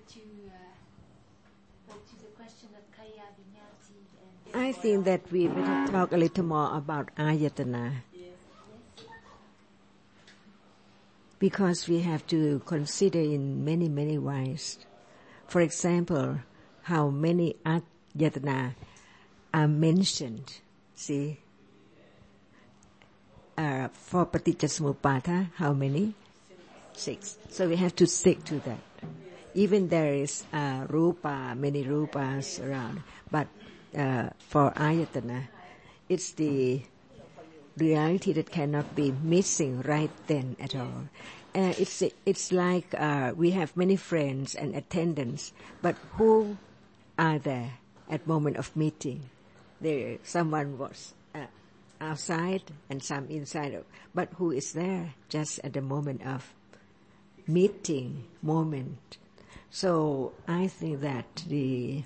to the question of Kaya Vinyati and I think that we better talk a little more about Ayatana. Because we have to consider in many, many ways. For example, how many Ayatana are mentioned. See? For Paticcasamuppada, how many? 6. So we have to stick to that. Even there is rupa, many rupas around. But for Ayatana, it's the reality that cannot be missing right then at all. It's like we have many friends and attendants, but who are there at moment of meeting? Someone was outside and some inside, but who is there just at the moment of meeting moment? So I think that the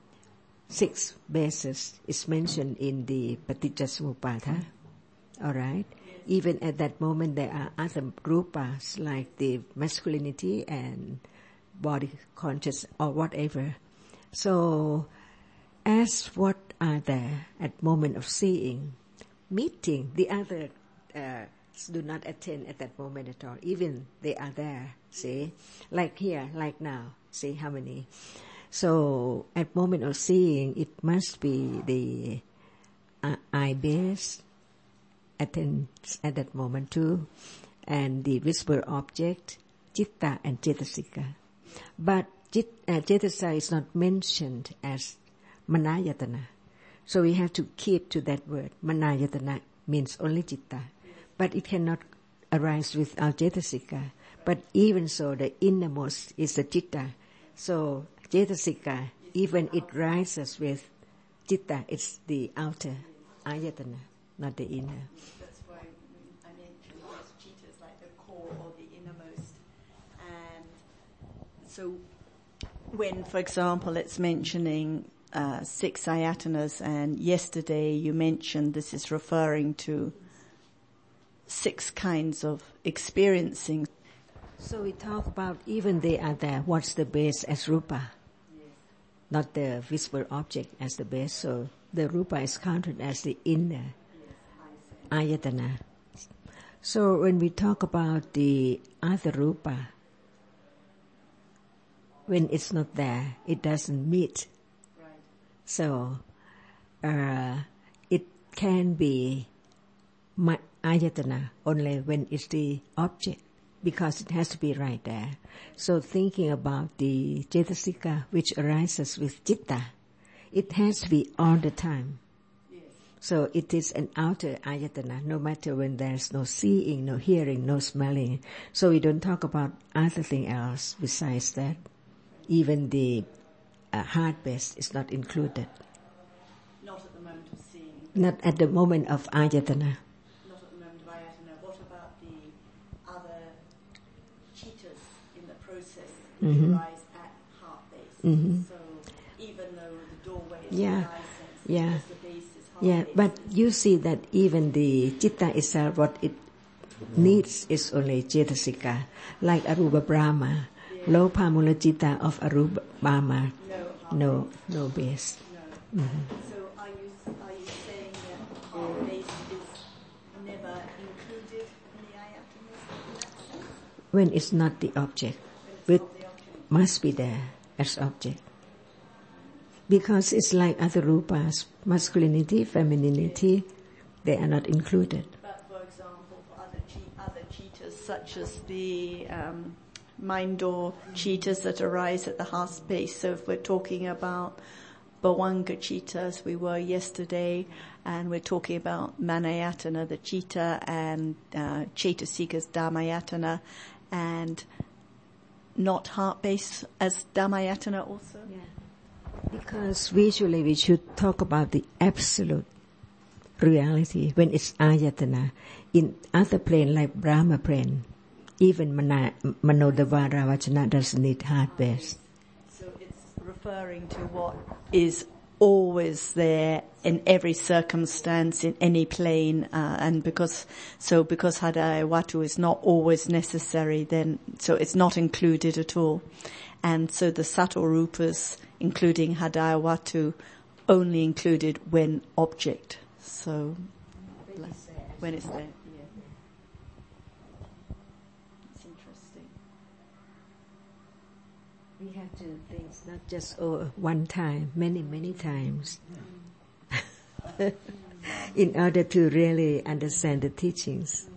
6 bases is mentioned in the Paticcasamuppada. All right. Even at that moment, there are other rupas like the masculinity and body conscious or whatever. So, as what are there at moment of seeing, meeting, the other do not attend at that moment at all. Even they are there. See, like here, like now. See how many. So, at moment of seeing, it must be the eye base. Attends at that moment too, and the visible object, citta and cetasika. But cetasa is not mentioned as manayatana. So we have to keep to that word. Manayatana means only citta. But it cannot arise without cetasika. But even so, the innermost is the citta. So cetasika, even it rises with citta, it's the outer ayatana. Not the inner. That's why I mentioned those cittas, like the core or the innermost. And so when, for example, it's mentioning 6 ayatanas, and yesterday you mentioned this is referring to 6 kinds of experiencing. So we talk about even they are there, what's the base as rupa? Yes. Not the visible object as the base. So the rupa is counted as the inner. Ayatana. So when we talk about the other rupa, when it's not there, it doesn't meet. Right. So it can be ayatana only when it's the object, because it has to be right there. So thinking about the cetasika which arises with citta, it has to be all the time. So it is an outer ayatana, no matter when there's no seeing, no hearing, no smelling. So we don't talk about other thing else besides that. Even the heart base is not included. Not at the moment of seeing. Not at the moment of ayatana. Not at the moment of ayatana. What about the other cittas in the process that arise at heart base? Mm-hmm. So even though the doorway is the base is heart base. But you see that even the citta itself, what it needs is only cetasika, like Arupa Brahma. Lopa mula citta of Arupa Brahma, no base. No. Mm-hmm. So are you saying that heart base is never included in the ayatanas? When it's not the object, it must be there as object. Because it's like other rupas, masculinity, femininity, they are not included. But for example, for other cittas, such as the mind door cittas that arise at the heart space. So if we're talking about Bhavanga citta, as we were yesterday, and we're talking about Manayatana, the citta, and Cetasika's Dhammayatana, and not heart base as Dhammayatana also? Yeah. Because visually we should talk about the absolute reality when it's ayatana. In other plane like Brahma plane, even Manodavara Vachana doesn't need heart base. So it's referring to what is always there in every circumstance, in any plane, and because Hadaya Watu is not always necessary, then so it's not included at all. And so the subtle rupas, including Hadaya Watu, only included when object. So when it's there. Yeah. It's interesting. We have to think not just one time, many times, in order to really understand the teachings.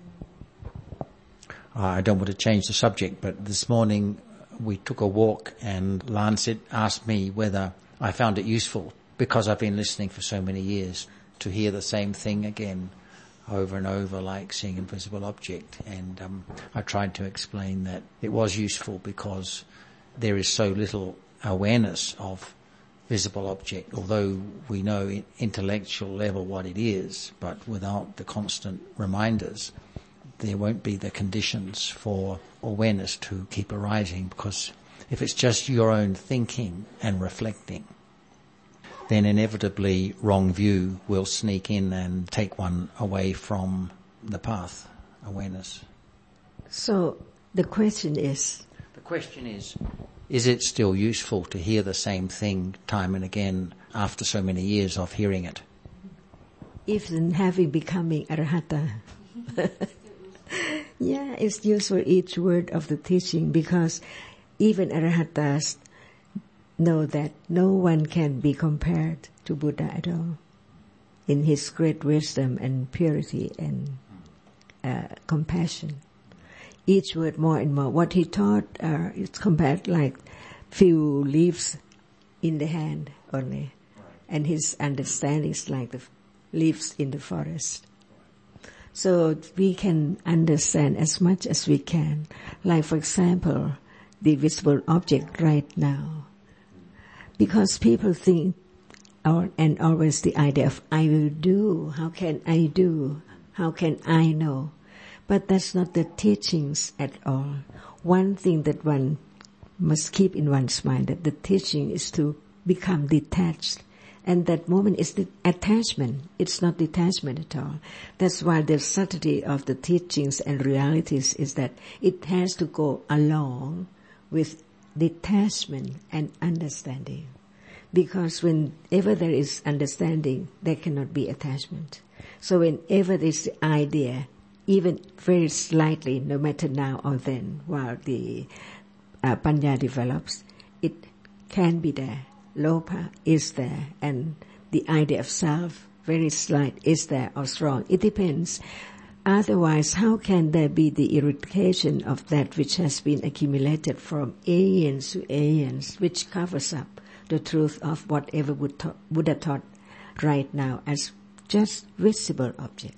I don't want to change the subject, but this morning we took a walk and Lancet asked me whether I found it useful, because I've been listening for so many years, to hear the same thing again over and over, like seeing invisible object. And I tried to explain that it was useful because there is so little awareness of visible object, although we know intellectual level what it is, but without the constant reminders, there won't be the conditions for awareness to keep arising, because if it's just your own thinking and reflecting, then inevitably wrong view will sneak in and take one away from the path, awareness. So the question is, is it still useful to hear the same thing time and again after so many years of hearing it? Even having becoming Arahata, yeah, it's useful each word of the teaching, because even Arahatas know that no one can be compared to Buddha at all in his great wisdom and purity and compassion. Each word more and more. What he taught is compared like few leaves in the hand only, and his understanding is like the leaves in the forest. So we can understand as much as we can. Like, for example, the visible object right now. Because people think, and always the idea of I will do, how can I do, how can I know? But that's not the teachings at all. One thing that one must keep in one's mind, that the teaching is to become detached. And that moment is the attachment. It's not detachment at all. That's why the subtlety of the teachings and realities is that it has to go along with detachment and understanding. Because whenever there is understanding, there cannot be attachment. So whenever there is the idea, even very slightly, no matter now or then, while the Panya develops, it can be there. Lopa is there, and the idea of self, very slight, is there or strong. It depends. Otherwise, how can there be the irritation of that which has been accumulated from aeons to aeons, which covers up the truth of whatever Buddha taught right now as just visible object?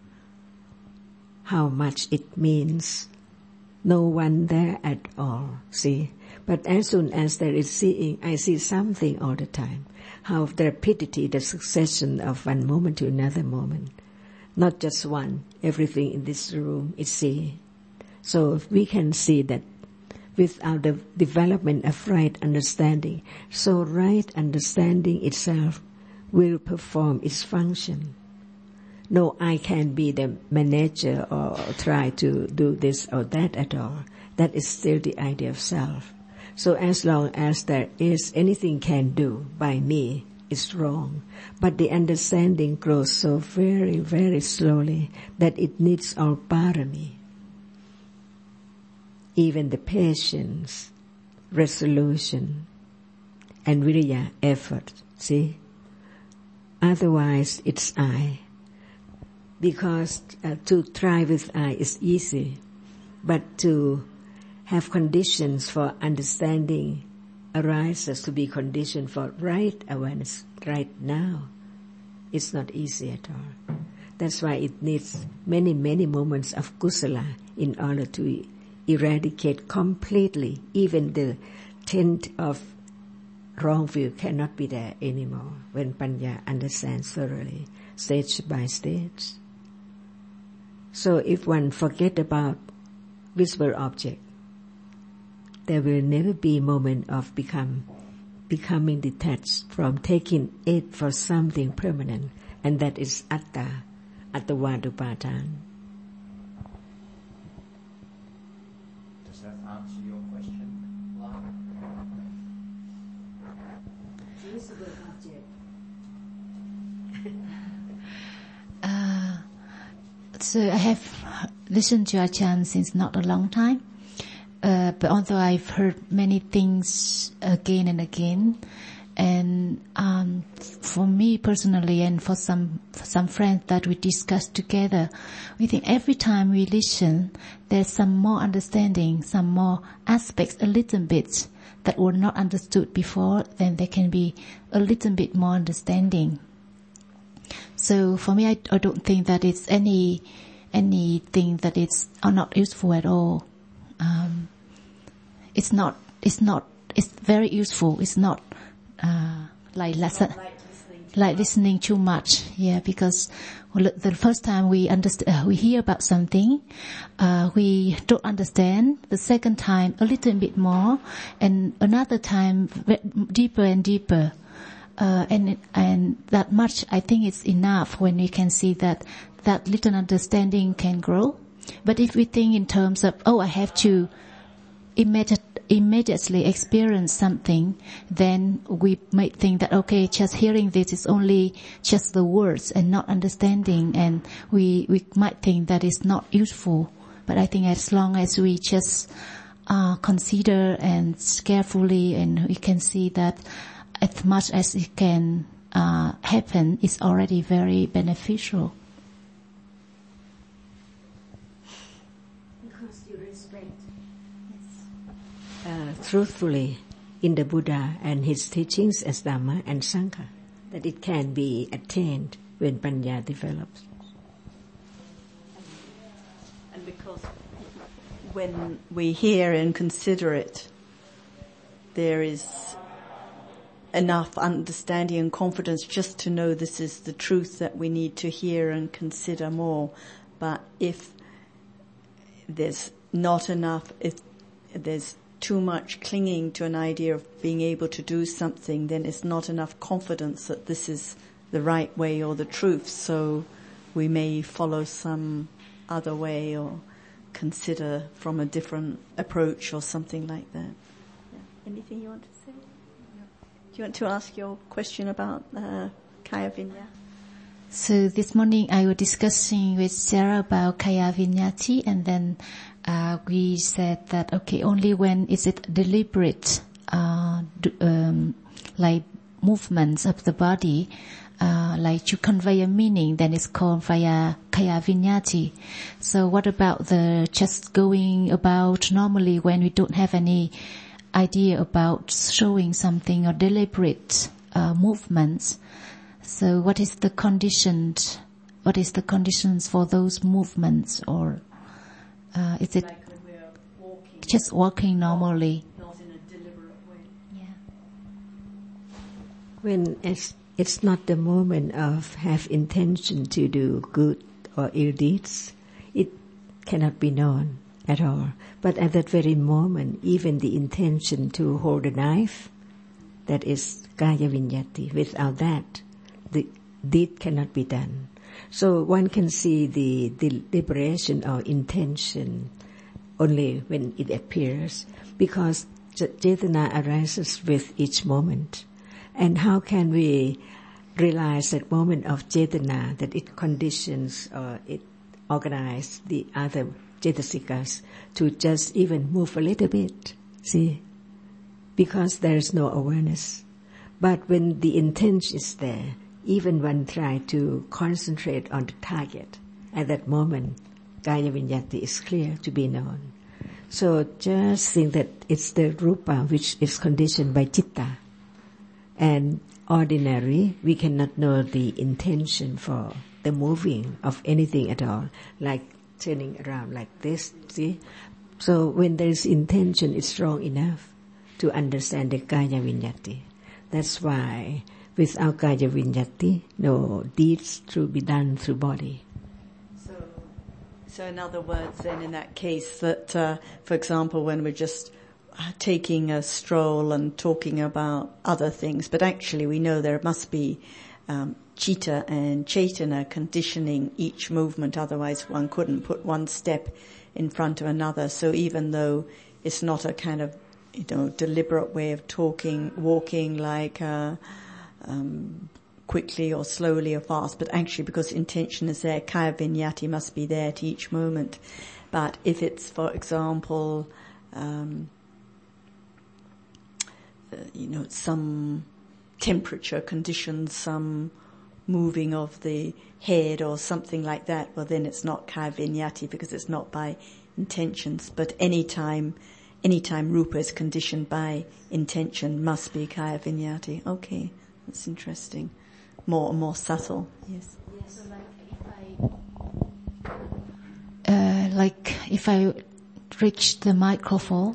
How much it means, no one there at all, see? But as soon as there is seeing, I see something all the time. How the rapidity, the succession of one moment to another moment. Not just one, everything in this room is seeing. So if we can see that without the development of right understanding, so right understanding itself will perform its function. No, I can be the manager or try to do this or that at all. That is still the idea of self. So as long as there is anything can do by me, it's wrong. But the understanding grows so very, very slowly that it needs our parami. Even the patience, resolution, and viriya, effort, see? Otherwise, it's I. Because to try with I is easy, but to have conditions for understanding arises, to be conditioned for right awareness right now. It's not easy at all. That's why it needs many, many moments of kusala in order to eradicate completely. Even the tint of wrong view cannot be there anymore when Panya understands thoroughly, stage by stage. So if one forget about visible object, there will never be a moment of become becoming detached from taking it for something permanent, and that is attavadupatan. Does that answer your question? So I have listened to Ajahn since not a long time, but although I've heard many things again and again, and for me personally and for some friends that we discussed together, we think every time we listen, there's some more understanding, some more aspects, a little bit that were not understood before, then there can be a little bit more understanding. So for me, I don't think that it's anything that is not useful at all. It's very useful. It's not like listening too much. Yeah, because the first time we hear about something, we don't understand. The second time, a little bit more, and another time, deeper and deeper. And that much, I think it's enough when we can see that little understanding can grow. But if we think in terms of, I have to immediately experience something, then we might think that, okay, just hearing this is only just the words and not understanding, and we might think that it's not useful. But I think as long as we just consider and carefully, and we can see that as much as it can happen, is already very beneficial. Because you respect truthfully in the Buddha and his teachings as Dhamma and Sangha, that it can be attained when Panya develops. And because when we hear and consider it, there is enough understanding and confidence just to know this is the truth that we need to hear and consider more. But if there's not enough, if there's too much clinging to an idea of being able to do something, then it's not enough confidence that this is the right way or the truth. So we may follow some other way or consider from a different approach or something like that. Yeah. Anything you want to say? Do you want to ask your question about Kaya Vinyati? So this morning I was discussing with Sarah about Kaya Vinyati, and then we said that, okay, only when is it deliberate, like movements of the body, like to convey a meaning, then it's called via Kaya Vinyati. So what about the just going about normally when we don't have any idea about showing something or deliberate movements? So what is the conditions for those movements, or is it like when we're walking, just walking normally? not in a deliberate way? Yeah. When it's not the moment of have intention to do good or ill deeds, it cannot be known at all. But at that very moment, even the intention to hold a knife, that is Kaya Vinyati. Without that, the deed cannot be done. So one can see the deliberation or intention only when it appears, because Cetana arises with each moment. And how can we realize that moment of Cetana, that it conditions or it organizes the other Cetasikas to just even move a little bit, see? Because there is no awareness. But when the intention is there, even one try to concentrate on the target, at that moment, Kaya Vinyati is clear to be known. So just think that it's the rupa which is conditioned by citta. And ordinary, we cannot know the intention for the moving of anything at all, like turning around like this, see? So when there is intention, it's strong enough to understand the Kaya Vinyati. That's why without Kaya Vinyati, no deeds to be done through body. So in other words then, in that case, that, for example, when we're just taking a stroll and talking about other things, but actually we know there must be Chitta and Chaitana conditioning each movement, otherwise one couldn't put one step in front of another. So even though it's not a kind of, deliberate way of walking like quickly or slowly or fast, but actually because intention is there, kaya vinyati must be there at each moment. But if it's, for example, some temperature conditions, some moving of the head or something like that, well then it's not kaya vinyati because it's not by intentions. But anytime rupa is conditioned by intention must be kaya vinyati. Okay, that's interesting. More subtle. Yes. So like if I reach the microphone,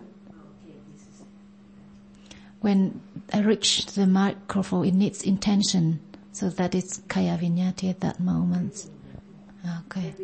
when I reach the microphone, it needs intention, so that it's kaya vinyati at that moment. Okay.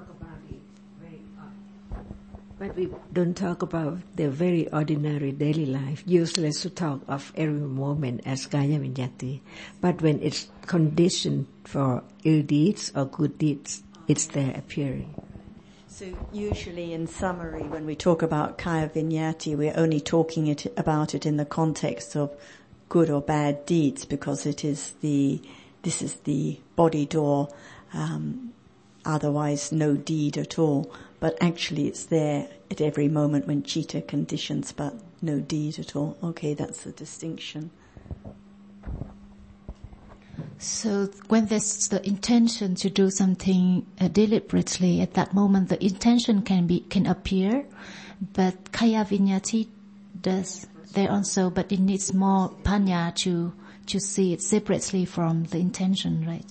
But we don't talk about the very ordinary daily life. Useless to talk of every moment as kaya vinyati. But when it's conditioned for ill deeds or good deeds, it's there appearing. So usually in summary, when we talk about kaya vinyati, we're only talking about it in the context of good or bad deeds, because this is the body door, otherwise no deed at all. But actually it's there at every moment when chitta conditions, but no deed at all. Okay, that's the distinction. So when there's the intention to do something deliberately, at that moment the intention can appear, but kaya vinyati does there also, but it needs more panya to see it separately from the intention, right?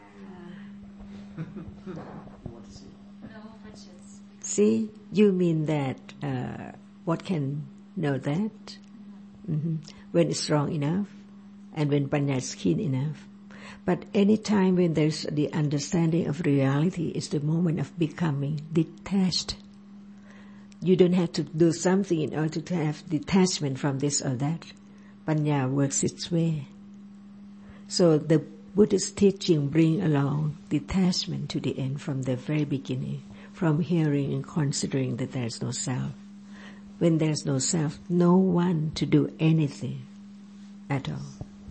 See, you mean that what can know that? Mm-hmm. When it's strong enough and when panya is keen enough. But any time when there's the understanding of reality is the moment of becoming detached. You don't have to do something in order to have detachment from this or that. Panya works its way. So the Buddhist teaching bring along detachment to the end from the very beginning, from hearing and considering that there's no self. When there's no self, no one to do anything at all.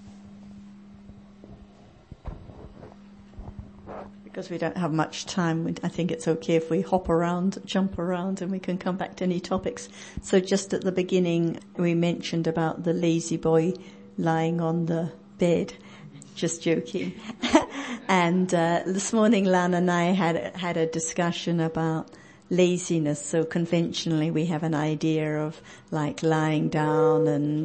Because we don't have much time, I think it's okay if we jump around, and we can come back to any topics. So just at the beginning, we mentioned about the lazy boy lying on the bed. Just joking. And this morning, Lan and I had a discussion about laziness. So conventionally, we have an idea of like lying down and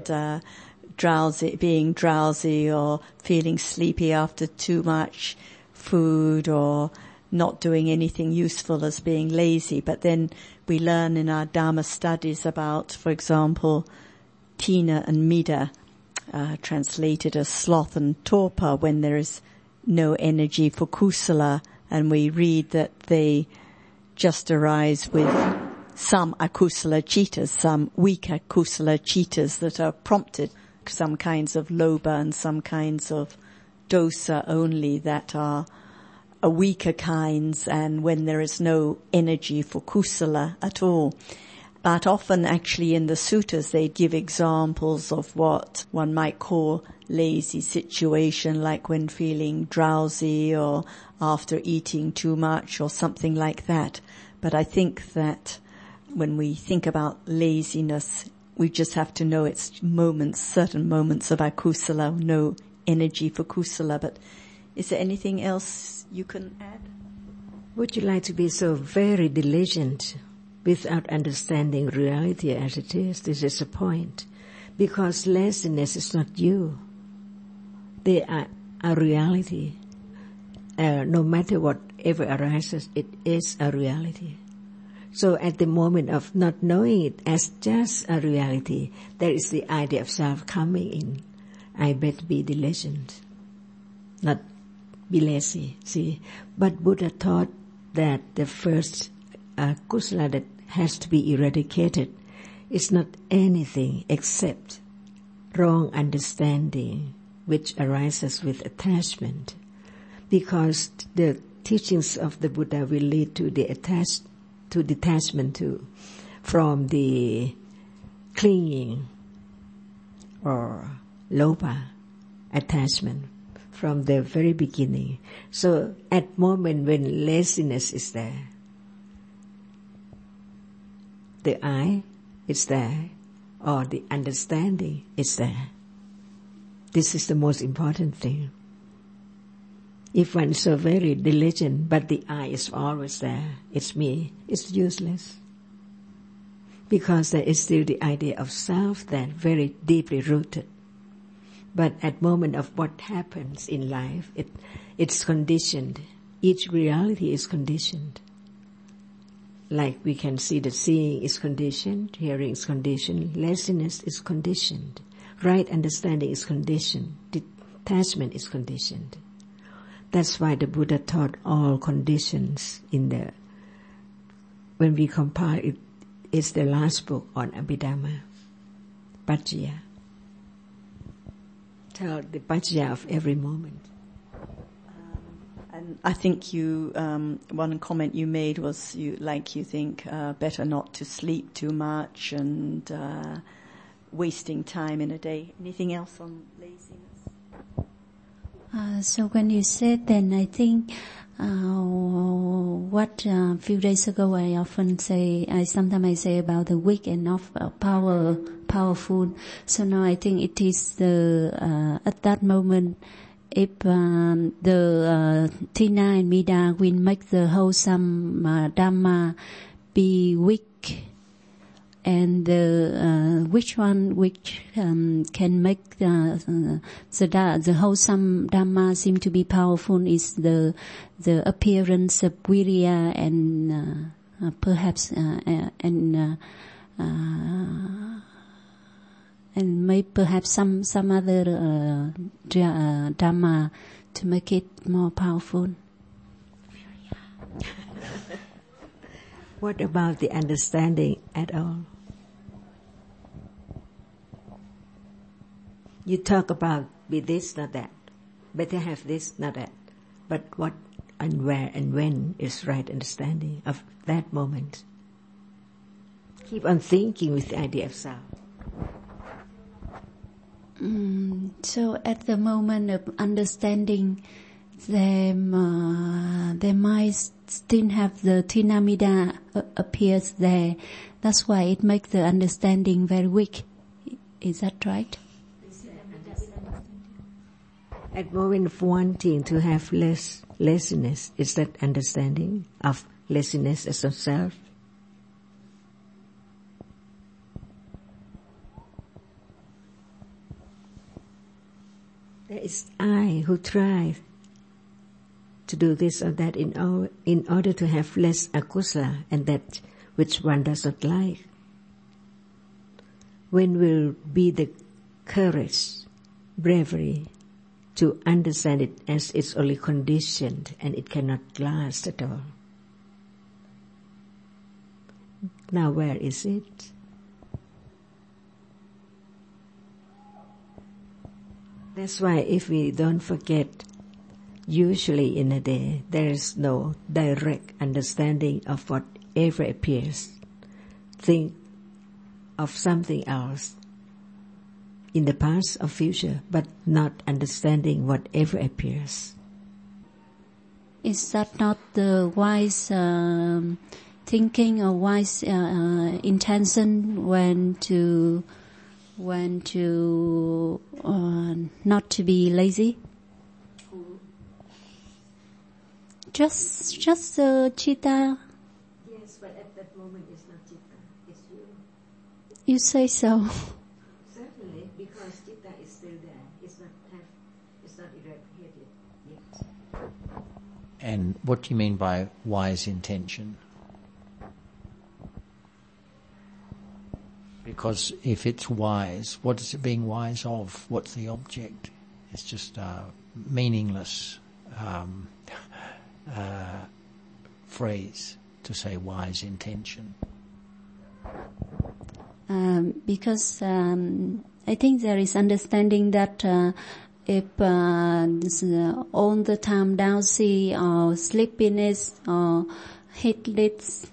being drowsy or feeling sleepy after too much food or not doing anything useful as being lazy. But then we learn in our Dharma studies about, for example, Tina and Mida, translated as sloth and torpor, when there is no energy for kusala, and we read that they just arise with some akusala chittas, some weaker kusala chittas that are prompted, some kinds of lobha and some kinds of dosa only that are weaker kinds, and when there is no energy for kusala at all. But often actually in the suttas they give examples of what one might call lazy situation, like when feeling drowsy or after eating too much or something like that. But I think that when we think about laziness, we just have to know it's certain moments of akusala, no energy for kusala. But is there anything else you can add? Would you like to be so very diligent without understanding reality as it is? This is the point. Because laziness is not you. They are a reality. No matter whatever arises, it is a reality. So at the moment of not knowing it as just a reality, there is the idea of self coming in. I better be diligent, not be lazy, see. But Buddha taught that the first kusala that has to be eradicated is not anything except wrong understanding which arises with attachment, because the teachings of the Buddha will lead to detachment too, from the clinging or loba attachment from the very beginning. So at moment when laziness is there, the I is there, or the understanding is there. This is the most important thing. If one is so very diligent, but the I is always there, it's me, it's useless. Because there is still the idea of self there, very deeply rooted. But at moment of what happens in life, it's conditioned. Each reality is conditioned. Like we can see that seeing is conditioned, hearing is conditioned, laziness is conditioned, right understanding is conditioned, detachment is conditioned. That's why the Buddha taught all conditions when we compile it, it's the last book on Abhidhamma, Paccaya. Tell the Paccaya of every moment. And I think you, one comment you made was you think better not to sleep too much and wasting time in a day. Anything else on laziness? So when you said, then I think what a few days ago I sometimes say about the weak and not powerful. So now I think it is at that moment, if the Tina and Mida will make the wholesome Dhamma be weak, and which can make the wholesome Dhamma seem to be powerful is the appearance of Virya and perhaps and maybe perhaps some other Dhamma to make it more powerful. What about the understanding at all? You talk about be this, not that. Better have this, not that. But what and where and when is right understanding of that moment? Keep on thinking with the idea of self. So at the moment of understanding, they might still have the Tinamida appears there. That's why it makes the understanding very weak. Is that right? At moment of wanting to have less laziness, is that understanding of laziness as a self? There is I who tries to do this or that in order to have less akusala and that which one does not like. When will be the courage, bravery to understand it as it's only conditioned and it cannot last at all? Now where is it? That's why if we don't forget, usually in a day there is no direct understanding of whatever appears. Think of something else in the past or future, but not understanding whatever appears. Is that not the wise thinking or wise intention when to not to be lazy? Just chitta. Yes, but at that moment it's not chitta, it's you. You say so. Certainly, because chitta is still there. It's not eradicated yet. And what do you mean by wise intention? Because if it's wise, what is it being wise of? What's the object? It's just meaningless phrase to say wise intention. Because I think there is understanding that if this, all the time drowsy or sleepiness or headless,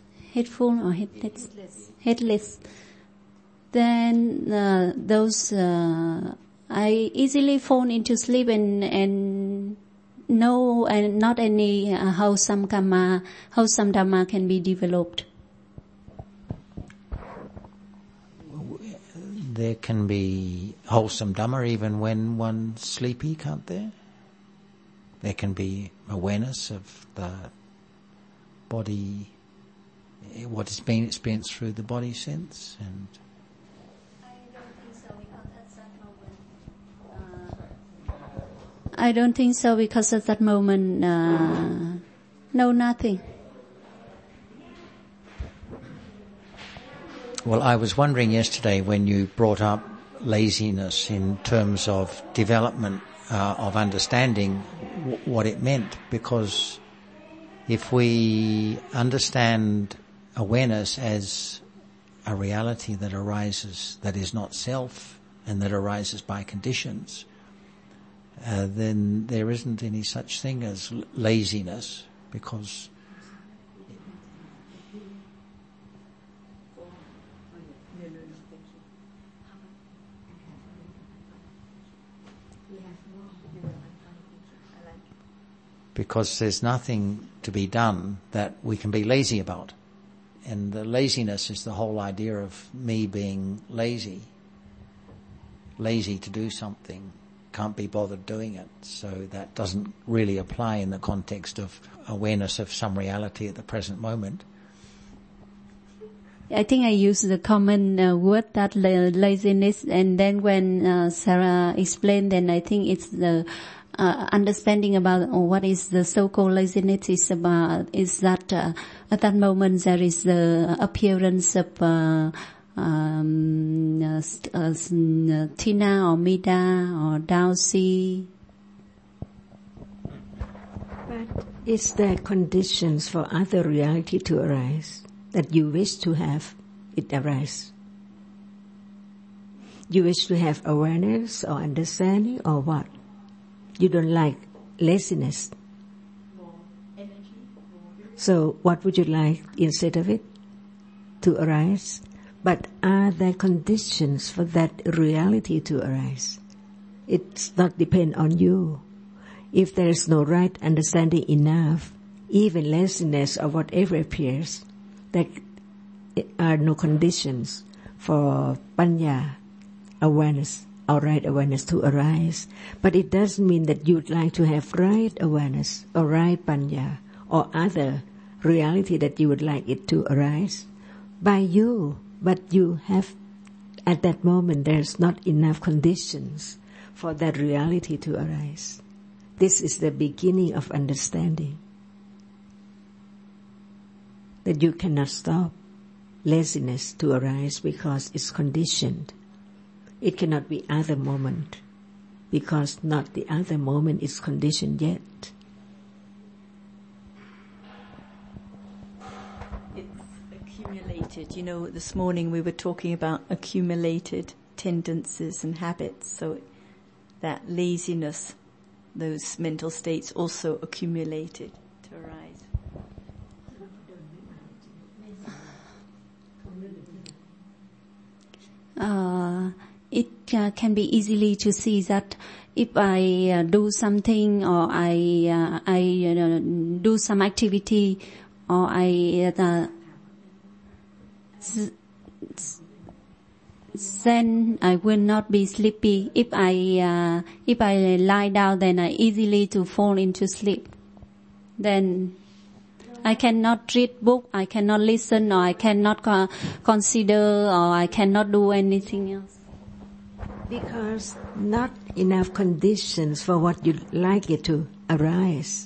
then those I easily fall into sleep and no, and not any wholesome dharma can be developed. There can be wholesome Dhamma even when one's sleepy, can't there? There can be awareness of the body, what is being experienced through the body sense, and I don't think so because at that moment, no, nothing. Well, I was wondering yesterday when you brought up laziness in terms of development of understanding what it meant, because if we understand awareness as a reality that arises, that is not self, and that arises by conditions, then there isn't any such thing as laziness, because there's nothing to be done that we can be lazy about. And the laziness is the whole idea of me being lazy to do something, can't be bothered doing it. So that doesn't really apply in the context of awareness of some reality at the present moment. I think I use the common word that laziness, and then when Sarah explained, then I think it's the understanding about what is the so-called laziness is about, is that at that moment there is the appearance of Tina or Mida or Dowsy. But is there conditions for other reality to arise that you wish to have it arise? You wish to have awareness or understanding or what? You don't like laziness. More energy. So what would you like instead of it to arise? But are there conditions for that reality to arise? It's not depend on you. If there is no right understanding enough, even laziness or whatever appears, there are no conditions for panya, awareness, or right awareness to arise. But it doesn't mean that you'd like to have right awareness or right panya or other reality that you would like it to arise by you. But you have, at that moment, there's not enough conditions for that reality to arise. This is the beginning of understanding that you cannot stop laziness to arise because it's conditioned. It cannot be other moment because not the other moment is conditioned yet. Accumulated. You know, this morning we were talking about accumulated tendencies and habits. So that laziness, those mental states also accumulated to arise. It can be easily to see that if I do something or I do some activity or then I will not be sleepy. If I lie down, then I easily to fall into sleep. Then I cannot read book, I cannot listen, or I cannot consider, or I cannot do anything else. Because not enough conditions for what you like it to arise.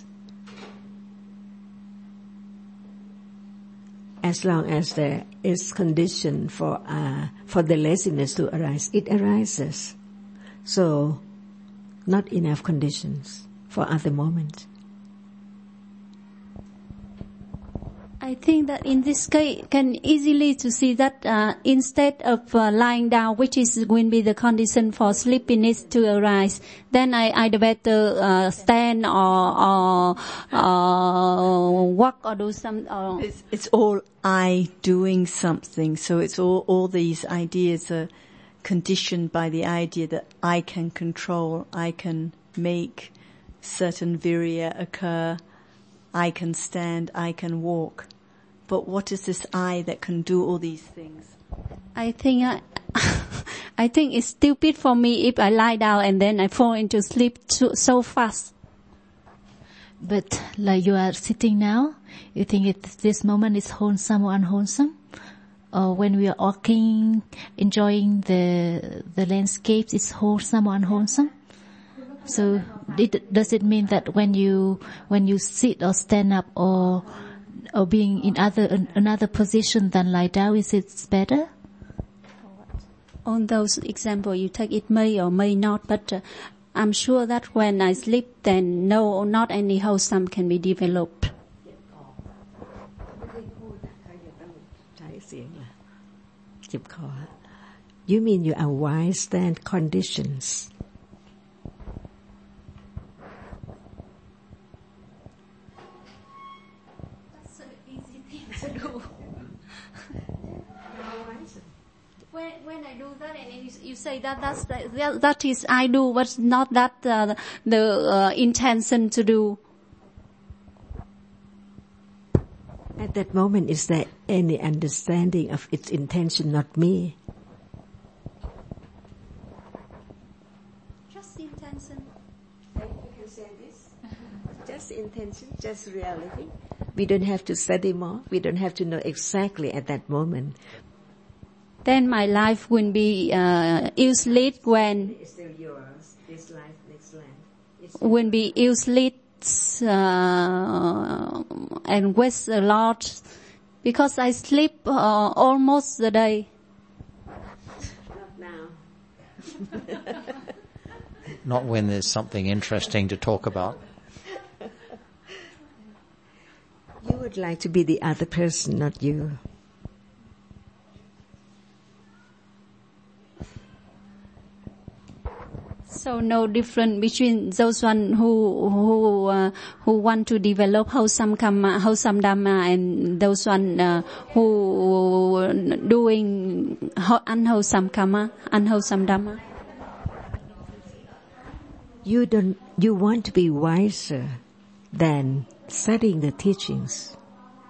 As long as there is condition for the laziness to arise, it arises. So, not enough conditions for other moments. I think that in this case can easily to see that instead of lying down, which is going to be the condition for sleepiness to arise, then I better stand or walk or do some. It's all I doing something, so it's all these ideas are conditioned by the idea that I can control, I can make certain virya occur, I can stand, I can walk. But what is this I that can do all these things? I think I think it's stupid for me if I lie down and then I fall into sleep so fast. But like you are sitting now, you think this moment is wholesome or unwholesome? Or when we are walking, enjoying the landscapes, it's wholesome or unwholesome? So does it mean that when you sit or stand up or being in another position than lie down, is it better? On those examples you take, it may or may not, but I'm sure that when I sleep, then no, not any wholesome can be developed. You mean you are wise than conditions? That's an easy thing to do. When I do that, and you say that is I do, but not that the intention to do. At that moment, is there any understanding of its intention, not me? Just intention. You can say this. Just intention, just reality. We don't have to study more. We don't have to know exactly at that moment. Then my life will be useless when It's still yours. This life, next life. will be useless and waste a lot because I sleep almost the day. Not now. Not when there's something interesting to talk about. You would like to be the other person, not you. So no difference between those one who want to develop wholesome karma, wholesome dhamma, and those one who doing unwholesome karma, unwholesome dhamma. You want to be wiser than studying the teachings.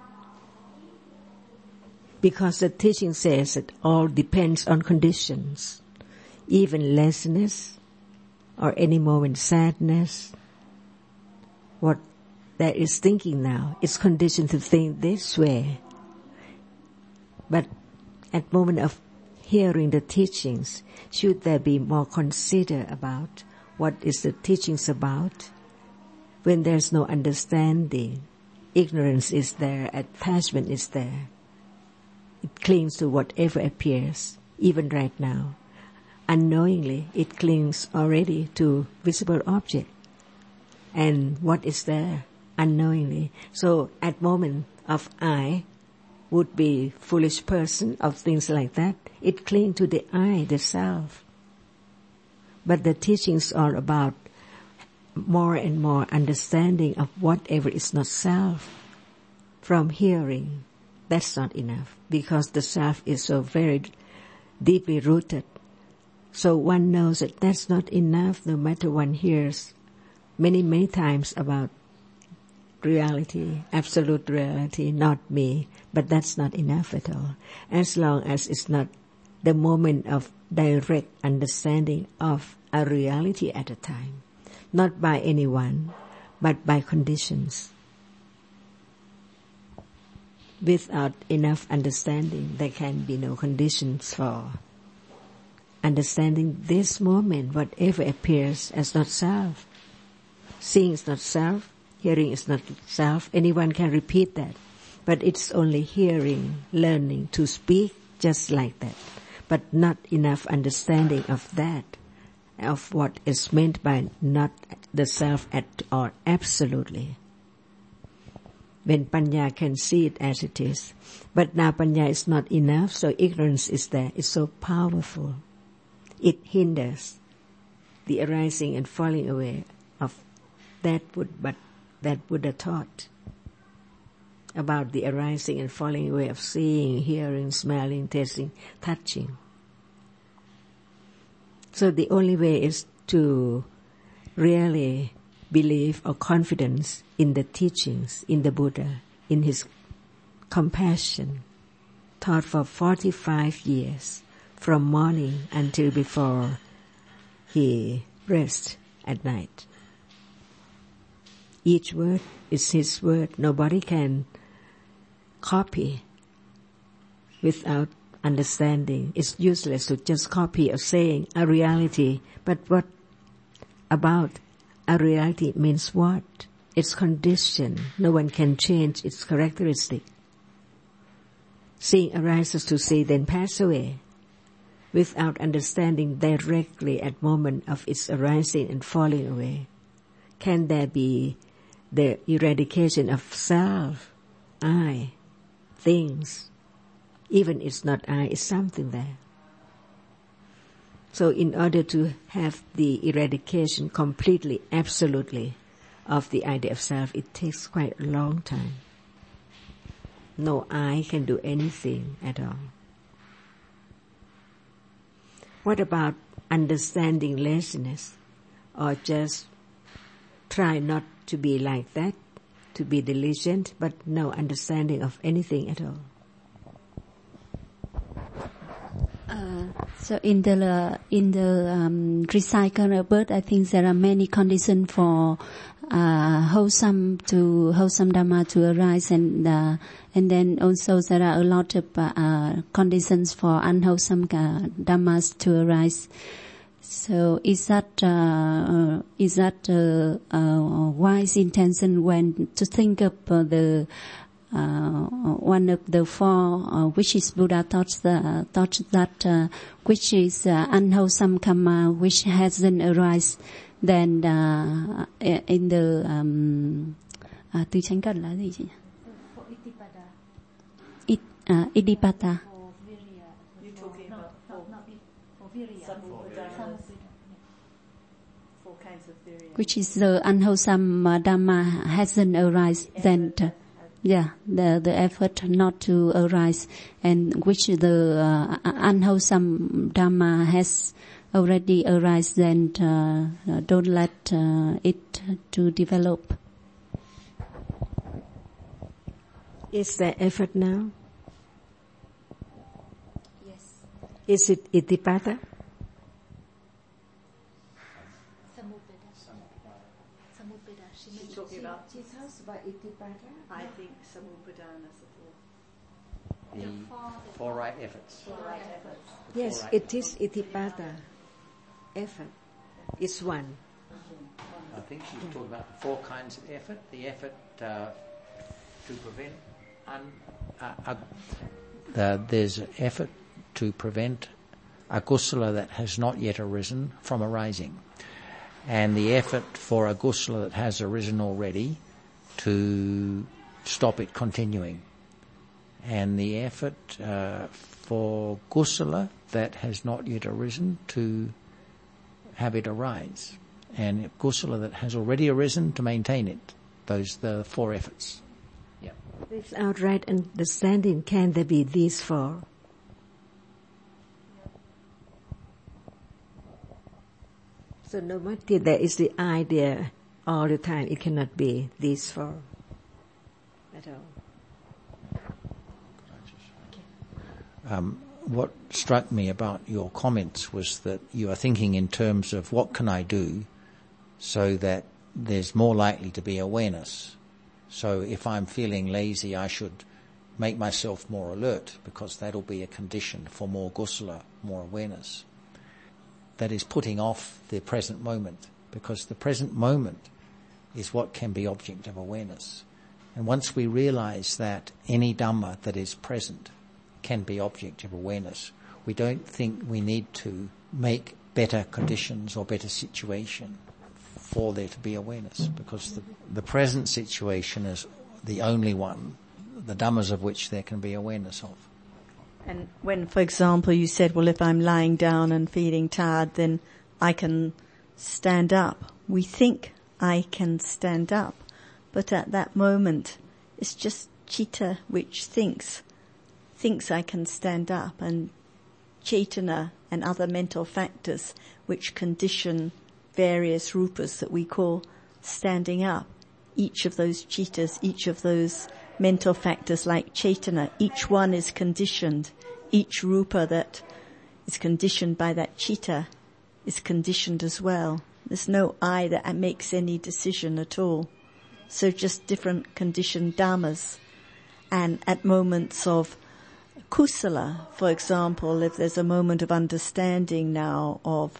Because the teaching says that all depends on conditions. Even laziness, or any moment sadness, what that is thinking now is conditioned to think this way. But at moment of hearing the teachings, should there be more consider about what is the teachings about? When there's no understanding, ignorance is there, attachment is there. It clings to whatever appears, even right now. Unknowingly, it clings already to visible object. And what is there? Unknowingly. So at moment of I would be foolish person of things like that. It clings to the I, the self. But the teachings are about more and more understanding of whatever is not self. From hearing, that's not enough because the self is so very deeply rooted. So one knows that that's not enough no matter one hears many times about reality, absolute reality, not me, but that's not enough at all. As long as it's not the moment of direct understanding of a reality at a time, not by anyone, but by conditions. Without enough understanding, there can be no conditions for understanding this moment, whatever appears as not self. Seeing is not self, hearing is not self. Anyone can repeat that. But it's only hearing, learning to speak just like that. But not enough understanding of that, of what is meant by not the self at all, absolutely. when Panya can see it as it is. But now Panya is not enough, so ignorance is there. It's so powerful. It hinders the arising and falling away of that Buddha taught about the arising and falling away of seeing, hearing, smelling, tasting, touching. So the only way is to really believe or confidence in the teachings, in the Buddha, in his compassion, taught for 45 years, from morning until before he rests at night. Each word is his word. Nobody can copy without understanding. It's useless to just copy a saying, a reality. But what about a reality means what? It's conditioned. No one can change its characteristic. Seeing arises to see, then pass away, without understanding directly at moment of its arising and falling away. Can there be the eradication of self, I, things? Even it's not I, it's something there. So in order to have the eradication completely, absolutely, of the idea of self, it takes quite a long time. No I can do anything at all. What about understanding laziness? Or just try not to be like that, to be diligent, but no understanding of anything at all? So in the recycle birth, I think there are many conditions for wholesome Dhamma to arise, and then also there are a lot of conditions for unwholesome Dhammas to arise. So is that a wise intention when to think of the one of the four which is Buddha taught that which is unwholesome karma which hasn't arise, then in the từ chánh cần là gì chị nhỉ? Iddhipata. You're talking about four kinds of virya. Which is the unwholesome Dhamma hasn't arise, then the effort not to arise, and which the unwholesome Dhamma has already arise, then don't let it to develop. Is there effort now? Yes. Is it Iddhipata? Samudpada. She's talking about. She talks about Iddhipata. I think Samudpadana is the The four right efforts. four right efforts. Yes, it is Iddhipata. Effort is one. I think she's talking about four kinds of effort. The effort to prevent there's an effort to prevent agusala that has not yet arisen from arising, and the effort for agusala that has arisen already to stop it continuing, and the effort for gusala that has not yet arisen to have it arise, and gusala that has already arisen to maintain it. Those the four efforts. Yeah. Without right understanding, can there be these four? So no matter there is the idea all the time, it cannot be these four at all. What struck me about your comments was that you are thinking in terms of what can I do so that there's more likely to be awareness. So if I'm feeling lazy, I should make myself more alert, because that'll be a condition for more gusala, more awareness. That is putting off the present moment, because the present moment is what can be object of awareness. And once we realize that any Dhamma that is present can be object of awareness, we don't think we need to make better conditions or better situation for there to be awareness, because the present situation is the only one, the dhammas of which there can be awareness of. And when, for example, you said, well, if I'm lying down and feeling tired, then I can stand up. We think I can stand up, but at that moment, it's just citta which thinks I can stand up, and cetana and other mental factors which condition various rupas that we call standing up. Each of those cittas, each of those mental factors like cetana, each one is conditioned. Each rupa that is conditioned by that citta is conditioned as well. There's no I that makes any decision at all. So just different conditioned dhammas. And at moments of kusala, for example, if there's a moment of understanding now of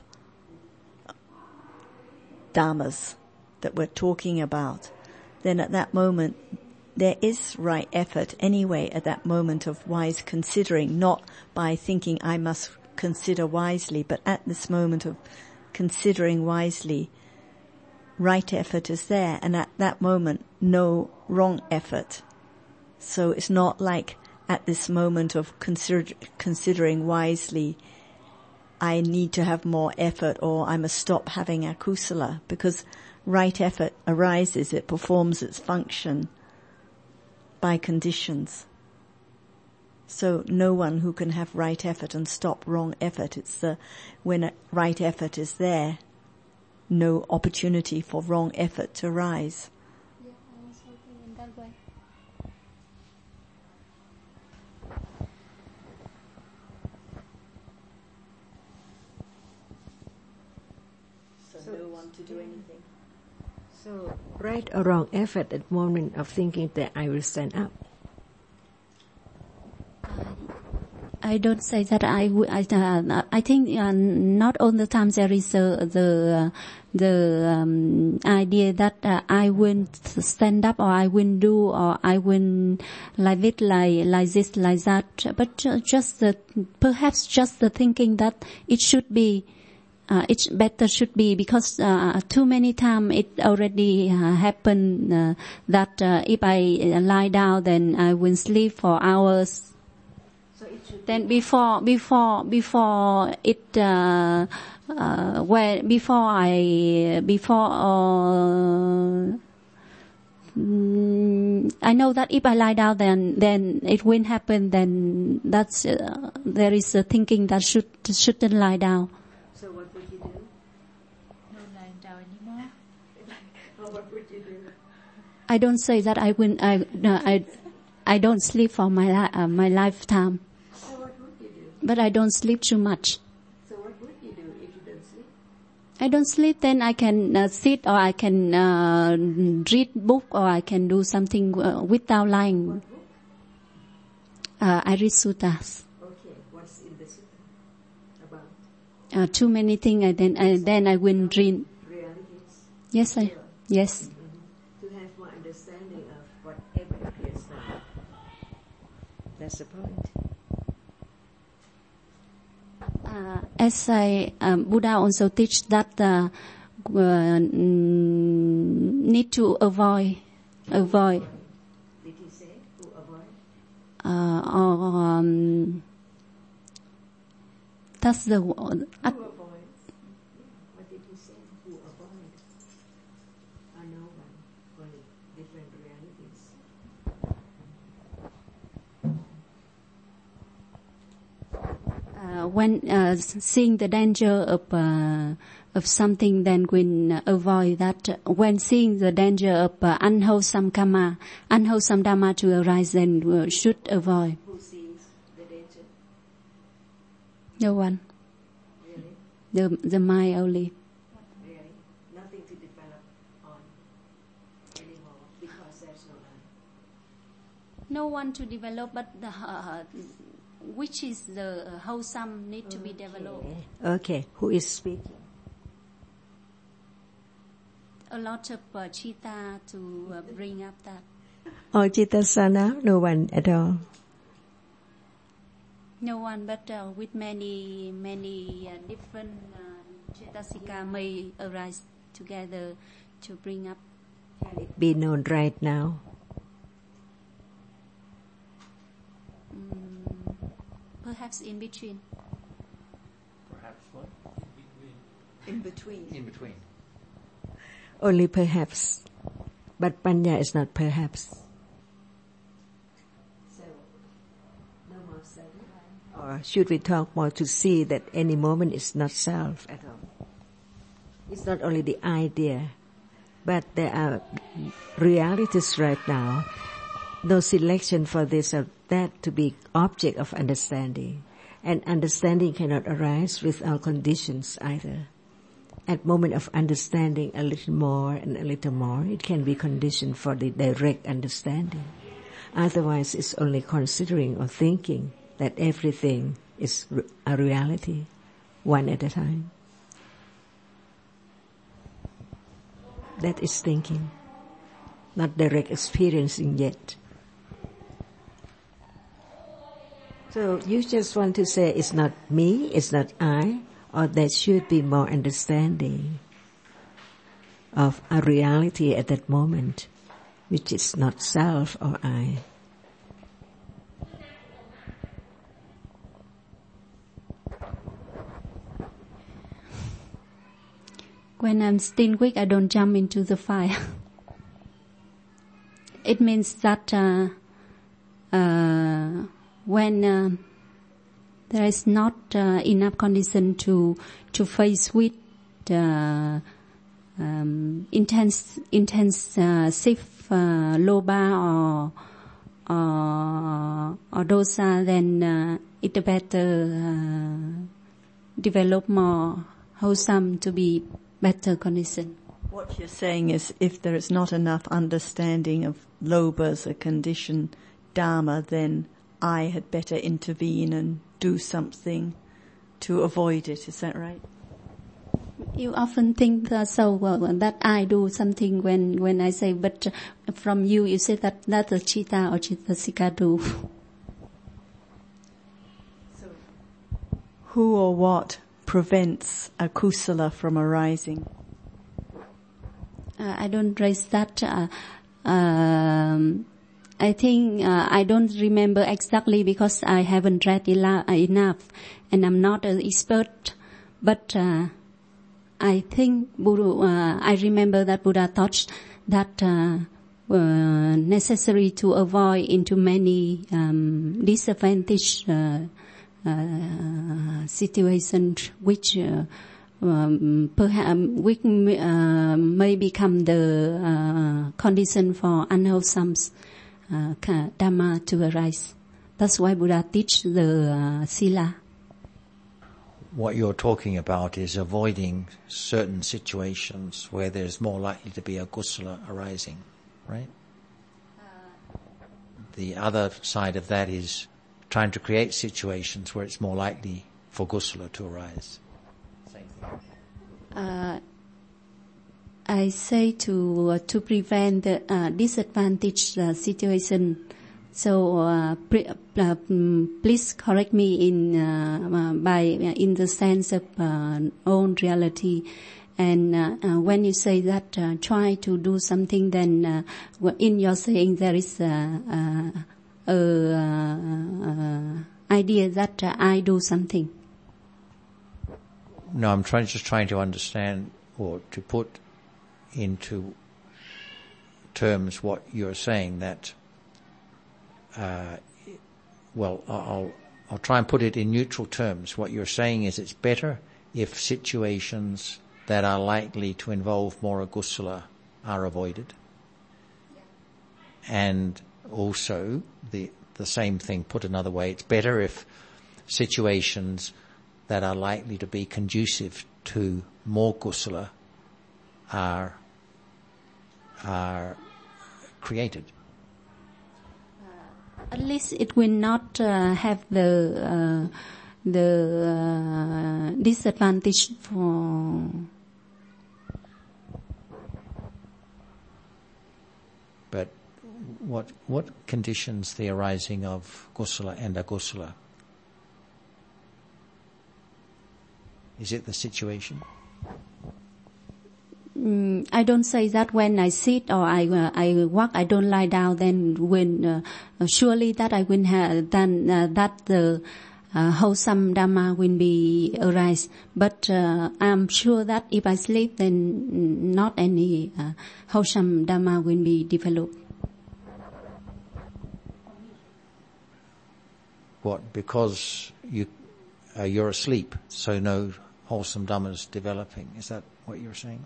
dhammas that we're talking about, then at that moment there is right effort anyway at that moment of wise considering, not by thinking I must consider wisely, but at this moment of considering wisely, right effort is there, and at that moment no wrong effort. So it's not like at this moment of considering wisely, I need to have more effort or I must stop having akusala, because right effort arises, it performs its function by conditions. So no one who can have right effort and stop wrong effort. It's when a right effort is there, no opportunity for wrong effort to rise. Yeah, I was hoping in that way. So no one to do anything. So, right or wrong effort at the moment of thinking that I will stand up. I don't say that I think not all the time there is the idea that I will stand up or I will do or I will like it like this like that, but just perhaps just the thinking that it should be. It better should be, because too many times it already happened that if I lie down, then I will sleep for hours. So it should Then before I know that if I lie down, then it will happen. Then that's there is a thinking that shouldn't lie down. So what would you do? No lying down anymore. Or what would you do? I don't say that I will. I don't sleep for my lifetime. So what would you do? But I don't sleep too much. So what would you do if you don't sleep? I don't sleep, then I can sit or I can read book or I can do something without lying. What book? I read suttas. Okay, what's in the sutta about? Too many things. Then I will read. Realities. Yes, yes. To have more understanding of whatever appears now. That's the point. As Buddha also teach that need to avoid. Did he say who avoid? That's the Who avoids? What did he say? Who avoid? No one. Only different realities. When seeing the danger of something, then when avoid that. When seeing the danger of unwholesome karma, unwholesome dhamma to arise, then should avoid. Who sees the danger? No one. Really? The mind only. Really? Nothing to develop on anymore because there's no one. No one to develop, but which is the wholesome need to be developed. Okay, who is speaking? A lot of chitta to bring up that. Oh, Chittasana, no one at all. No one, but with many different Chaitasika may arise together to bring up. Can it be known right now? Perhaps in between. Perhaps what? In between. In between. Only perhaps, but panya is not perhaps. So, no more self. Or should we talk more to see that any moment is not self at all? It's not only the idea, but there are realities right now. No selection for this or that to be object of understanding. And understanding cannot arise without conditions either. At moment of understanding a little more and a little more, it can be conditioned for the direct understanding. Otherwise, it's only considering or thinking that everything is a reality, one at a time. That is thinking, not direct experiencing yet. So you just want to say it's not me, it's not I, or there should be more understanding of a reality at that moment, which is not self or I. When I'm still weak, I don't jump into the fire. It means that when there is not enough condition to face with intensive lobha or dosa, then it better develop more wholesome to be better condition. What you're saying is if there is not enough understanding of lobha as a condition, dharma, then I had better intervene and do something to avoid it. Is that right? You often think that I do something when I say, but from you say that the chitta or chittasika do. So, who or what prevents a kusala from arising? I don't raise that. I think I don't remember exactly because I haven't read enough and I'm not an expert. But I think I remember that Buddha taught that necessary to avoid into many disadvantaged situations which perhaps which may become the condition for unwholesome dhamma to arise. That's why Buddha teach the sila. What you're talking about is avoiding certain situations where there's more likely to be a kusala arising, right? The other side of that is trying to create situations where it's more likely for kusala to arise. Same thing. I say to prevent the disadvantaged situation. So please correct me in the sense of own reality. And when you say that try to do something, then in your saying there is idea that I do something. No, I'm just trying to understand or to put into terms what you're saying. That I'll try and put it in neutral terms. What you're saying is it's better if situations that are likely to involve more akusala are avoided. And also the same thing put another way, it's better if situations that are likely to be conducive to more kusala are created. At least it will not have the disadvantage for. But what conditions the arising of kusala and akusala? Is it the situation? I don't say that when I sit or I walk, I don't lie down. Then when surely that I will have then that the wholesome dharma will be arise. But I'm sure that if I sleep, then not any wholesome dharma will be developed. What? Because you're asleep, so no wholesome dhamma is developing. Is that what you're saying?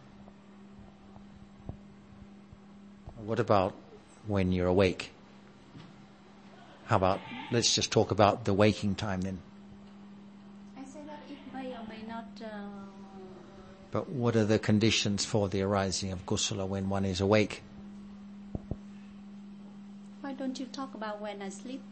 What about when you're awake? How about, let's just talk about the waking time then. I say that it may or may not... But what are the conditions for the arising of kusala when one is awake? Why don't you talk about when I sleep?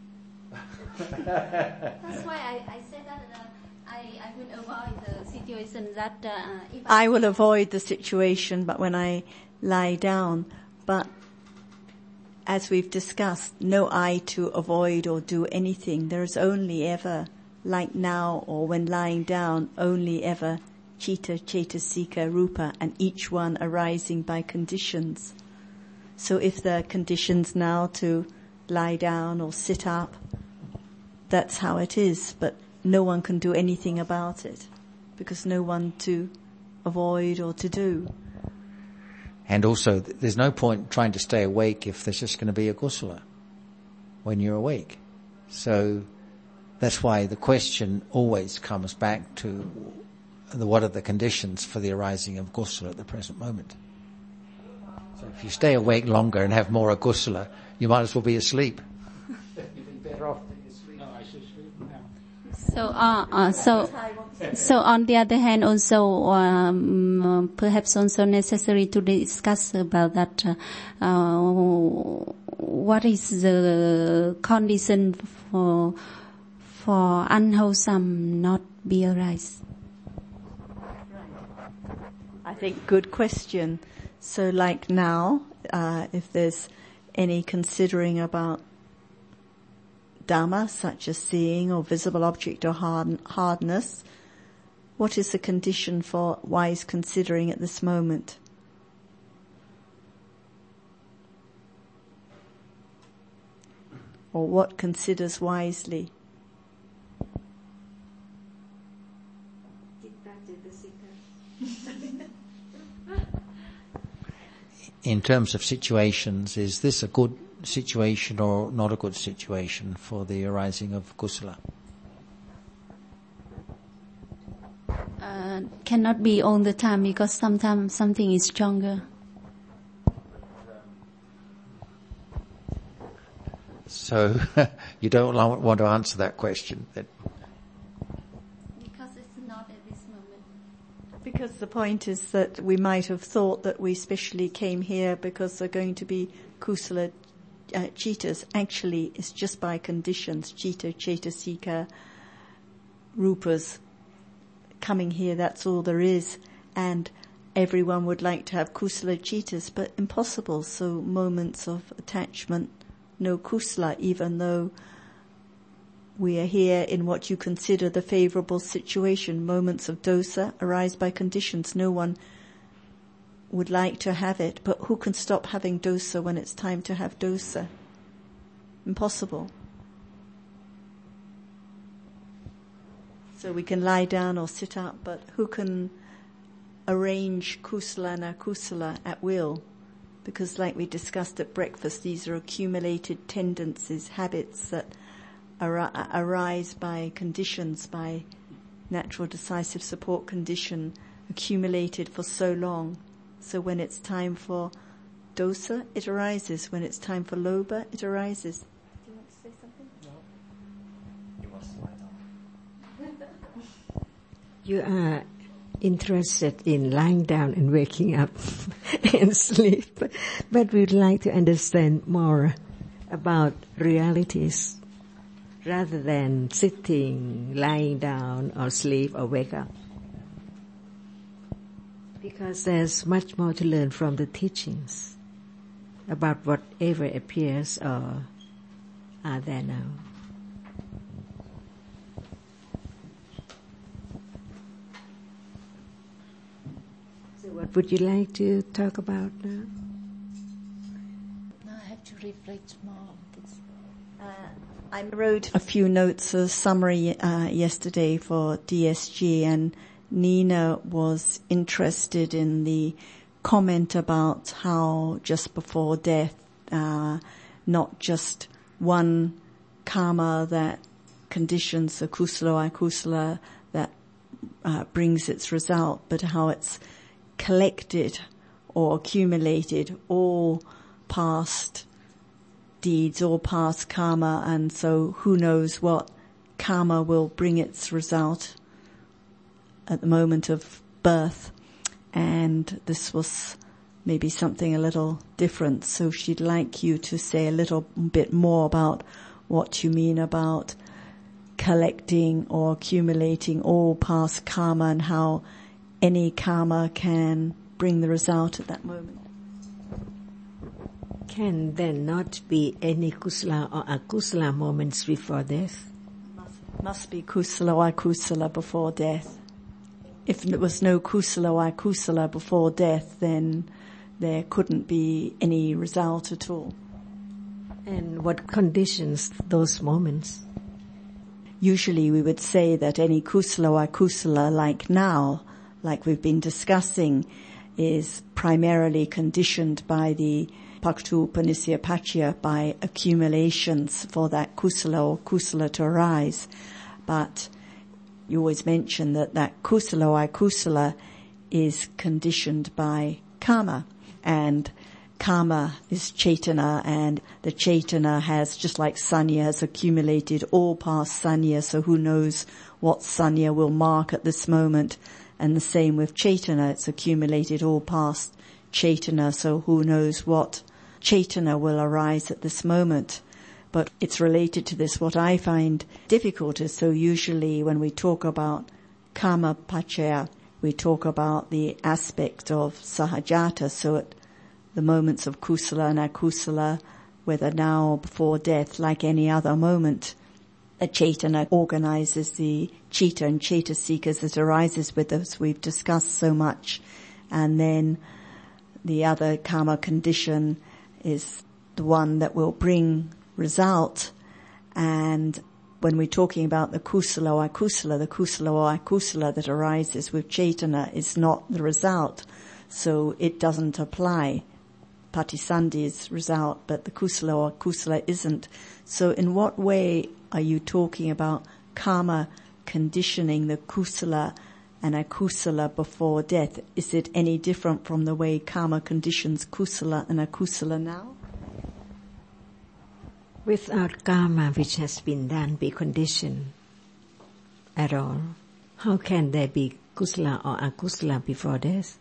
That's why I said that I will avoid the situation that... if I will avoid the situation, but when I lie down, but as we've discussed, no I to avoid or do anything. There is only ever, like now or when lying down, only ever Chitta, Cetasika, Rupa, and each one arising by conditions. So if there are conditions now to lie down or sit up, that's how it is, but no one can do anything about it because no one to avoid or to do. And also, there's no point trying to stay awake if there's just going to be a kusala when you're awake. So that's why the question always comes back to what are the conditions for the arising of kusala at the present moment. So if you stay awake longer and have more kusala, you might as well be asleep. You'd be better off being asleep. No, I should sleep now. So on the other hand, also perhaps also necessary to discuss about that. What is the condition for unwholesome not be arise? I think good question. So like now, if there's any considering about Dhamma, such as seeing or visible object or hardness, what is the condition for wise considering at this moment? Or what considers wisely? In terms of situations, is this a good situation or not a good situation for the arising of kusala? Cannot be all the time because sometimes something is stronger. So you don't want to answer that question. Because it's not at this moment. Because the point is that we might have thought that we specially came here because they're going to be kusala Chittas. Actually, it's just by conditions. Chitta, Cetasika, Rupas. Coming here, that's all there is. And everyone would like to have kusala Chittas, but impossible. So moments of attachment, no kusala, even though we are here in what you consider the favourable situation. Moments of dosa arise by conditions. No one would like to have it, but who can stop having dosa when it's time to have dosa? Impossible. So we can lie down or sit up, but who can arrange kusala and akusala at will? Because like we discussed at breakfast, these are accumulated tendencies, habits that arise by conditions, by natural decisive support condition, accumulated for so long. So when it's time for dosa, it arises. When it's time for lobha, it arises. Do you want to say something? No. You must lie down. You are interested in lying down and waking up and sleep, but we'd like to understand more about realities rather than sitting, lying down, or sleep or wake up. Because there's much more to learn from the teachings about whatever appears or are there now. So what would you like to talk about now? Now I have to reflect more on this. I wrote a few notes, a summary yesterday for DSG, and Nina was interested in the comment about how just before death, not just one karma that conditions the kusala or akusala that brings its result, but how it's collected or accumulated all past deeds, all past karma, and so who knows what karma will bring its result at the moment of birth. And this was maybe something a little different, so she'd like you to say a little bit more about what you mean about collecting or accumulating all past karma and how any karma can bring the result at that moment. Can there not be any kusala or akusala moments before death? Must be kusala or akusala before death. If there was no kusala or akusala before death, then there couldn't be any result at all. And what conditions those moments? Usually we would say that any kusala or akusala, like now, like we've been discussing, is primarily conditioned by the Paktu Upanishapachya, by accumulations for that kusala or kusala to arise. But you always mention that kusala or akusala is conditioned by karma, and karma is chaitana, and the chaitana has, just like sanya, has accumulated all past sanya, so who knows what sanya will mark at this moment. And the same with chaitana, it's accumulated all past chaitana, so who knows what chaitana will arise at this moment. But it's related to this. What I find difficult is, so usually when we talk about karma pachaya, we talk about the aspect of sahajata, so at the moments of kusala and akusala, whether now or before death, like any other moment, a chaitana organizes the chitta and chaitasikas that arises with us. We've discussed so much. And then the other karma condition is the one that will bring result. And when we're talking about the kusala or akusala that arises with chaitana is not the result. So it doesn't apply. Patisandhi's result, but the kusala or akusala isn't. So in what way are you talking about karma conditioning the kusala and akusala before death? Is it any different from the way karma conditions kusala and akusala now? Without karma which has been done be conditioned at all, how can there be kusala or akusala before death?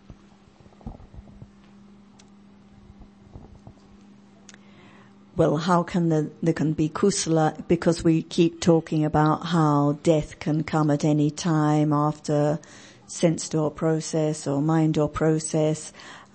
Well, how can there can be kusala? Because we keep talking about how death can come at any time after sense door process or mind door process.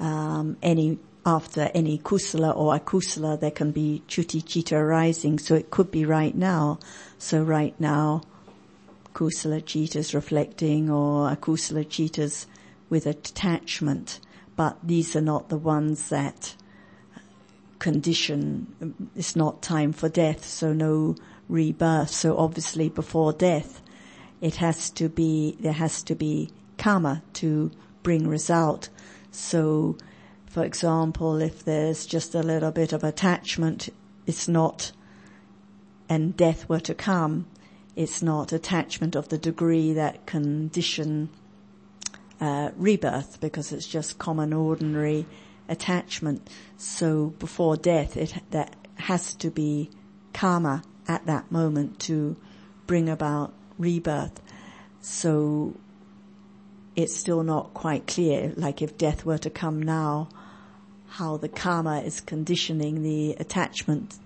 After any kusala or akusala, there can be chuti chitta arising. So it could be right now. So right now, kusala chittas reflecting or akusala chittas with attachment. But these are not the ones that condition. It's not time for death, so no rebirth. So obviously before death, there has to be karma to bring result. So, for example, if there's just a little bit of attachment, it's not, and death were to come, it's not attachment of the degree that condition rebirth, because it's just common ordinary attachment. So before death, that has to be karma at that moment to bring about rebirth. So it's still not quite clear, like if death were to come now, how the karma is conditioning the attachment.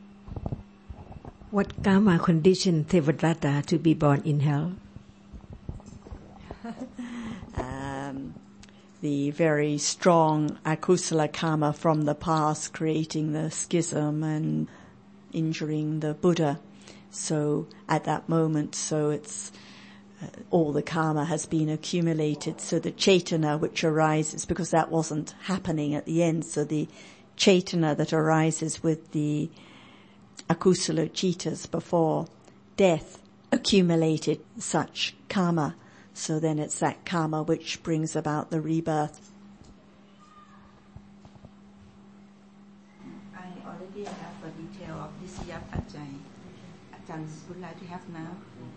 What karma conditioned Devadatta to be born in hell? The very strong akusala karma from the past, creating the schism and injuring the Buddha. So at that moment, so it's all the karma has been accumulated. So the Chaitana which arises, because that wasn't happening at the end, so the Chaitana that arises with the akusala citas before death accumulated such karma. So then it's that karma which brings about the rebirth. I already have a detail of Nisaya Pachai. Ajahn would like to have now.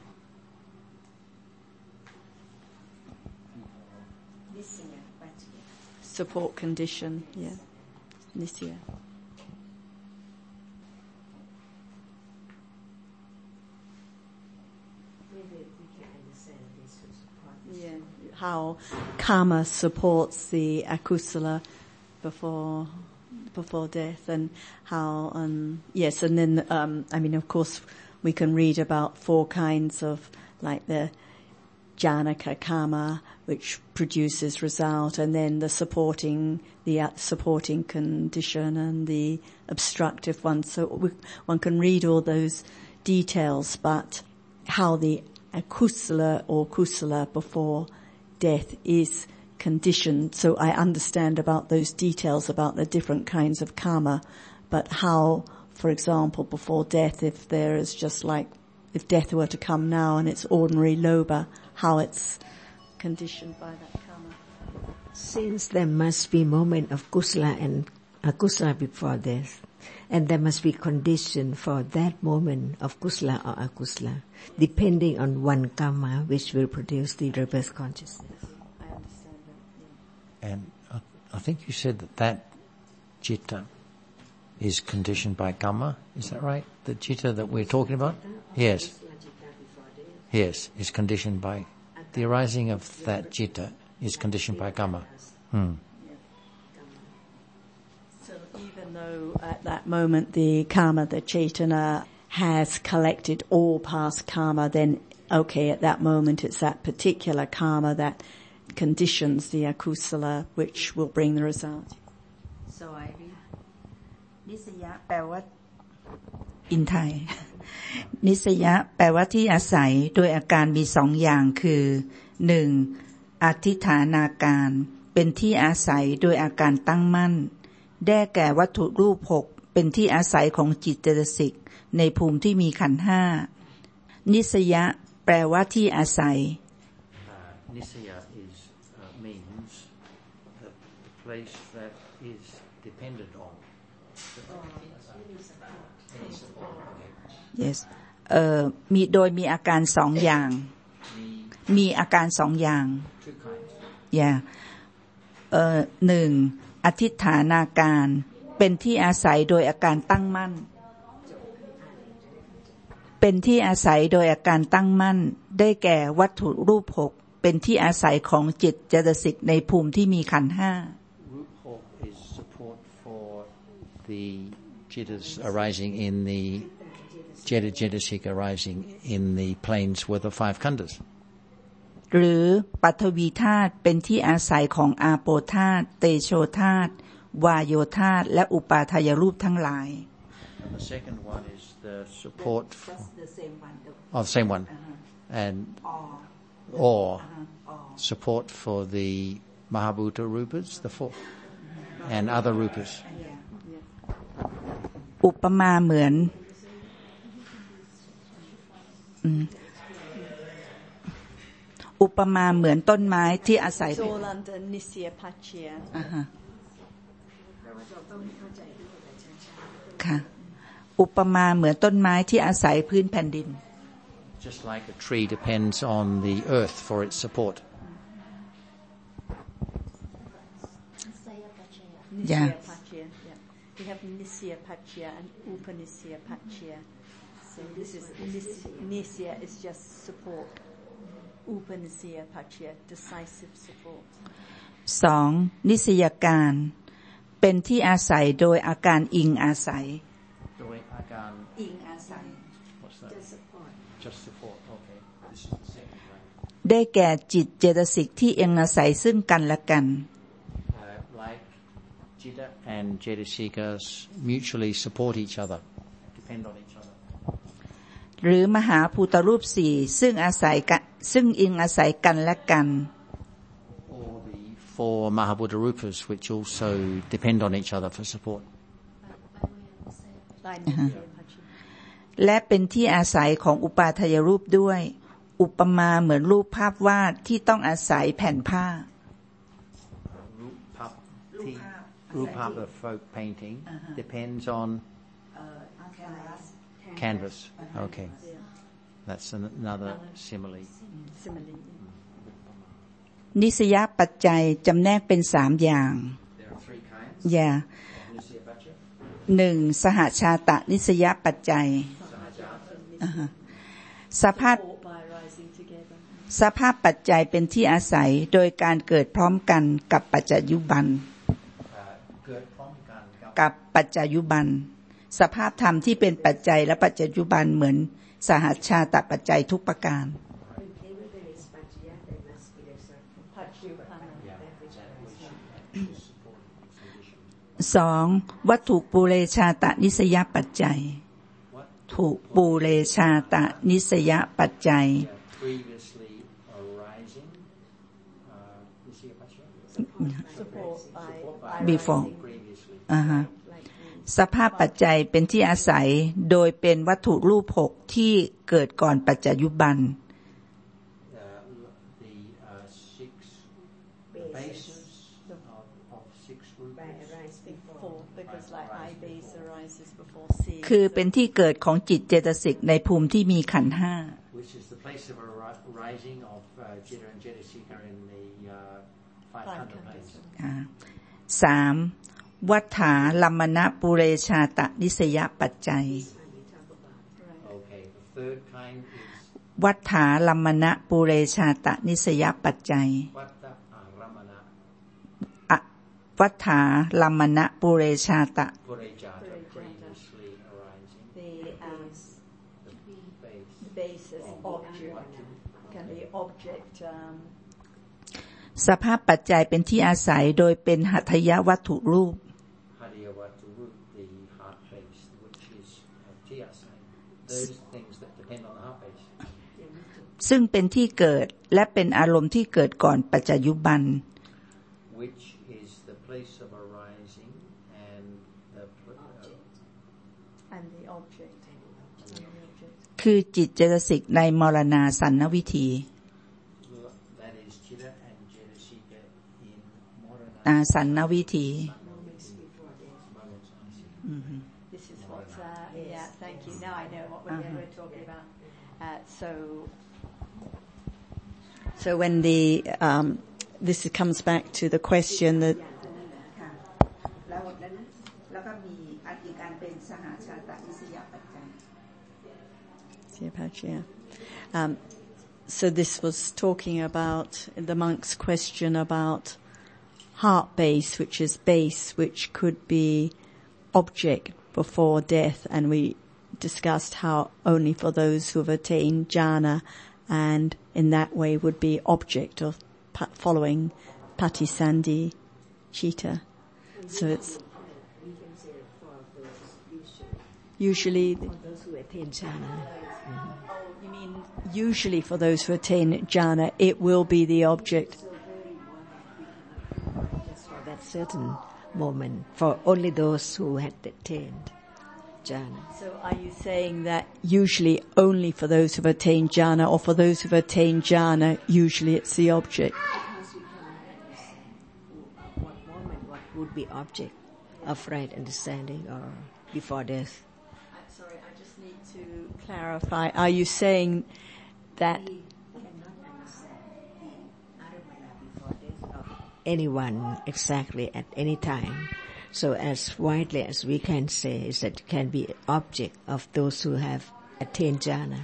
Nisaya Pachai. Support condition, yeah. Nisya. Yeah, how karma supports the akusala before death, and how yes, and then of course we can read about 4 kinds of, like the janaka karma, which produces result, and then the supporting condition and the obstructive one. So one can read all those details, but how the akusala or kusala before death is conditioned. So I understand about those details about the different kinds of karma, but how, for example, before death, if there is just like, if death were to come now and it's ordinary lobha, how it's conditioned by that karma. Since there must be moment of kusala and akusala before death, and there must be condition for that moment of kusala or akusala, depending on one karma which will produce the rebirth consciousness. I understand that. Yeah. And I think you said that citta is conditioned by karma. Is that right? The citta that we're talking about? Yes. Yes, is conditioned by, the arising of that citta is conditioned by karma. So even though at that moment the karma, the Chaitana, has collected all past karma, then okay, at that moment it's that particular karma that conditions the akusala which will bring the result. So I read. Nisaya แปลว่า in Thai นิสยะแปลว่าที่อาศัยโดยอาการมี2อย่างคือ 1. อธิฐานาการเป็นที่อาศัยโดยอาการตั้งมั่นได้แก่วัตถุรูป6เป็นที่อาศัยของจิตเจตสิกในภูมิที่มีขันธ์5นิสยะแปลว่าที่อาศัย Nisaya is means the place that is dependent on. Yes มีโดยมีอาการ2อย่างมีอาการ2อย่าง Yeah 1. อธิฐานาการเป็นที่อาศัยโดยอาการตั้งมั่นเป็นที่อาศัยโดยอาการตั้งมั่นได้แก่วัตถุรูป6เป็นที่อาศัยของจิตเจตสิกในภูมิที่มีขันธ์5 Root 6 is support for the jittas arising in the Cetasik arising in the planes with the 5 khandhas. หรือปัทวีธาตุเป็นที่อาศัยของอาโปธาตุเตโชธาตุวายโยธาตุและอุปาทายรูปทั้งหลาย And the second one is the support for, the same one the same one, and or support for the Mahabhuta Rupas, the 4, and other Rupas. อุปมาเหมือนอุปมาเหมือนต้นไม้ที่อาศัย It's all under Nisya Pachya. ค่ะอุปมาเหมือนต้นไม้ที่อาศัยพื้นแผ่นดิน Just like a tree depends on the earth for its support. Nisya Pachya. Yeah. We have Nisya Pachya and Upanisya Pachya. So this is Nisya is just support. Upanisya Pachya, decisive support. 2. นิสยการเป็นที่อาศัยโดยอาการอิงอาศัย อิงอาศัย What's that? Just support. Okay. This is the second one. ได้แก่จิตเจตสิกที่อิงอาศัยซึ่งกันและกัน Like Citta and Cetasikas mutually support each other, depend on each other. หรือมหาภูตรูป4ซึ่งอาศัยซึ่งอิงอาศัยกันและกัน Or the 4 Mahabuddha Rupas, which also depend on each other for support. และเป็นที่อาศัยของอุปาทายรูปด้วย อุปมาเหมือนรูปภาพวาดที่ต้องอาศัยแผ่นผ้า Rupap, the folk painting, depends on canvas. Okay. That's another simile. นิสยปัจจัยจำแนกเป็น3อย่าง There are 3 kinds. 1. สหชาตะนิสยปัจจัยสภาพปัจจัยเป็นที่อาศัยโดยการเกิดพร้อมกันกับปัจจยุบันกับปัจจยุบันสภาพธรรมที่เป็นปัจจัยและปัจจยุบันเหมือนสหชาตปัจจัยทุกประการ 2. วัตถุปูเรชาตนิสยปัจจัยถูกปูเรชาตนิสยปัจจัย before สภาพปัจจัยเป็นที่อาศัยโดยเป็นวัตถุรูป6ที่เกิดก่อนปัจจยุบันคือเป็นที่เกิดของจิตเจตสิกในภูมิที่มีขันธ์5 3. วัฏฐาลัมมณปุเรชาตนิสยปัจจัยวัฏฐาลัมมณปุเรชาตนิสยปัจจัยวัฏฐาลัมมณปุเรชาตสภาพปัจจัยเป็นที่อาศัยโดยเป็นหัตถยวัตถุรูปซึ่งเป็นที่เกิดและเป็นอารมณ์ที่เกิดก่อนปัจจยุบันคือจิตเจตสิกในมรณาสันนวิธีสันนวิธี This is what yeah thank you now I know what we're talking about so when the this comes back to the question that แล้วก็มีอีกอันเป็นสหชาตนิสยปัจจัย so this was talking about the monk's question about heart base, which is base, which could be object before death, and we discussed how only for those who have attained jhana, and in that way would be object of following patisandhi citta. So it's usually for those who attain jhana. You mean usually for those who attain jhana, it will be the object. Certain moment for only those who had attained jhana. So are you saying that usually only for those who've attained jhana, or for those who've attained jhana, usually it's the object? What moment, what would be object of right understanding or before death? I'm sorry, I just need to clarify. Are you saying that anyone exactly at any time? So as widely as we can say is that it can be object of those who have attained jhana.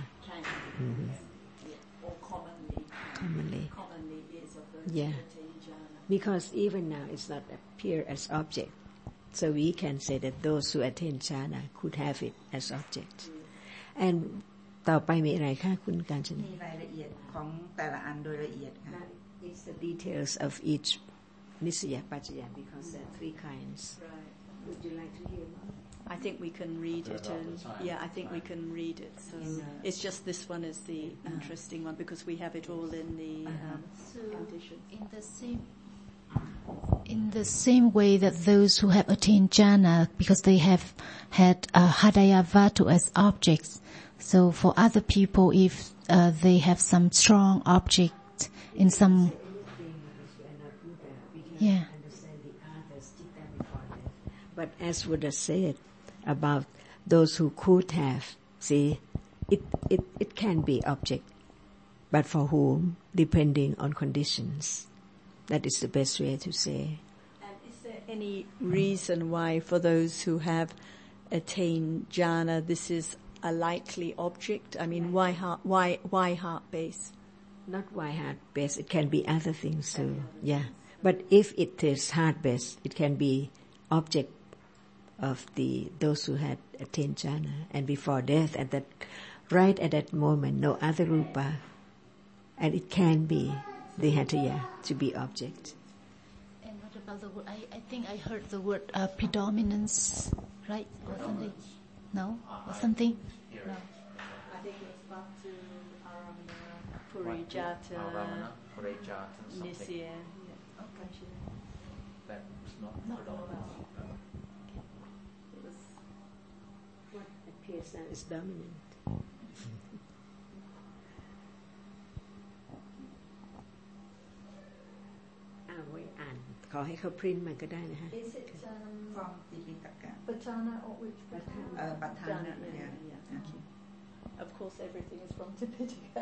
Or Commonly is of those who attain jhana. Because even now it's not appear as object. So we can say that those who attain jhana could have it as object. And ต่อไปมีอะไรคะคุณกาญจนามีรายละเอียดของแต่ละอันโดยละเอียดค่ะ It's the details of each Nisaya Pachaya because there are 3 kinds. Right. Would you like to hear more? I think we can read it, and I think we can read it. So it's just this one is the interesting one because we have it all in the condition. In the same way that those who have attained jhana, because they have had Hadaya Vatu as objects, so for other people, if they have some strong object in some, But as Buddha said about those who could have, see, it can be object, but for whom, depending on conditions. That is the best way to say. And is there any reason why for those who have attained jhana, this is a likely object? I mean, why heart base? Not why heart base, it can be other things too, But if it is heart base, it can be object of those who had attained jhana, and before death, right at that moment, no other rupa, and it can be the hataya to be object. And what about the word? I think I heard the word predominance, right? Or something? No? Or something? No. I think it's back to Purijata, Nisya. That was not predominant. What appears as dominant. ไว้อ่านขอให้เขาพริ้นมันก็ได้นะฮะ Is it from Tipitaka Patana or which Patana thank you. Of course, everything is from Tipitaka.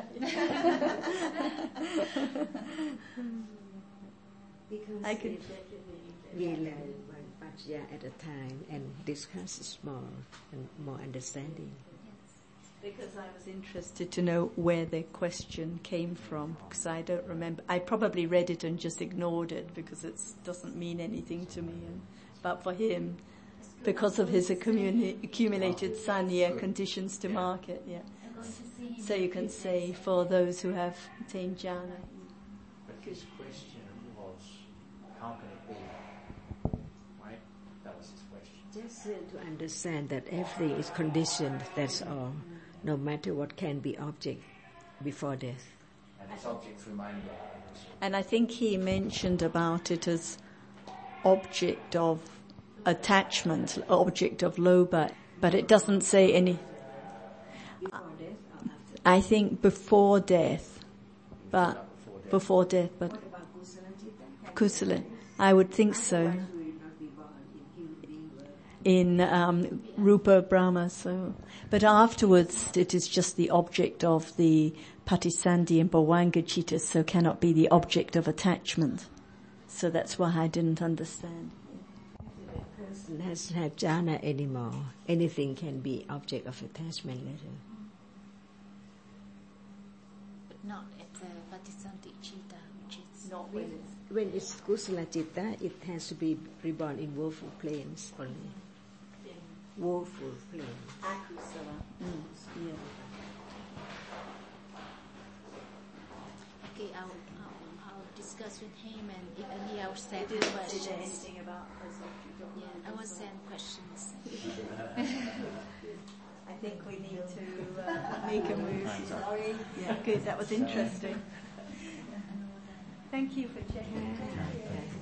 Because I could we learn one pachya at a time and discuss more and more understanding. Because I was interested to know where the question came from, because I don't remember. I probably read it and just ignored it because it doesn't mean anything to me. But for him, because of his accumulated sanya conditions to market, So you can say for those who have attained jhana. But his question was, how can it be? Right? That was his question. Just to understand that everything is conditioned, that's all. No matter what can be object before death. And this object reminder. And I think he mentioned about it as object of attachment, object of lobha, but it doesn't say any. I think before death, but before death, but kusala. I would think so. In Rupa Brahma, so. But afterwards, it is just the object of the Patisandhi and Bhavanga Chitta, so cannot be the object of attachment. So that's why I didn't understand. If a person has had jhana anymore, anything can be object of attachment later. But not at the Patisandhi Chitta, which is Not when it's kusala citta, it has to be reborn in woeful planes only. Woeful planes. Akusala. Okay, I'll discuss with him, and if any I'll send Did questions. anything about us? I will send questions. I think we need to make a move. Sorry. Yeah, good. That was interesting. Thank you for checking.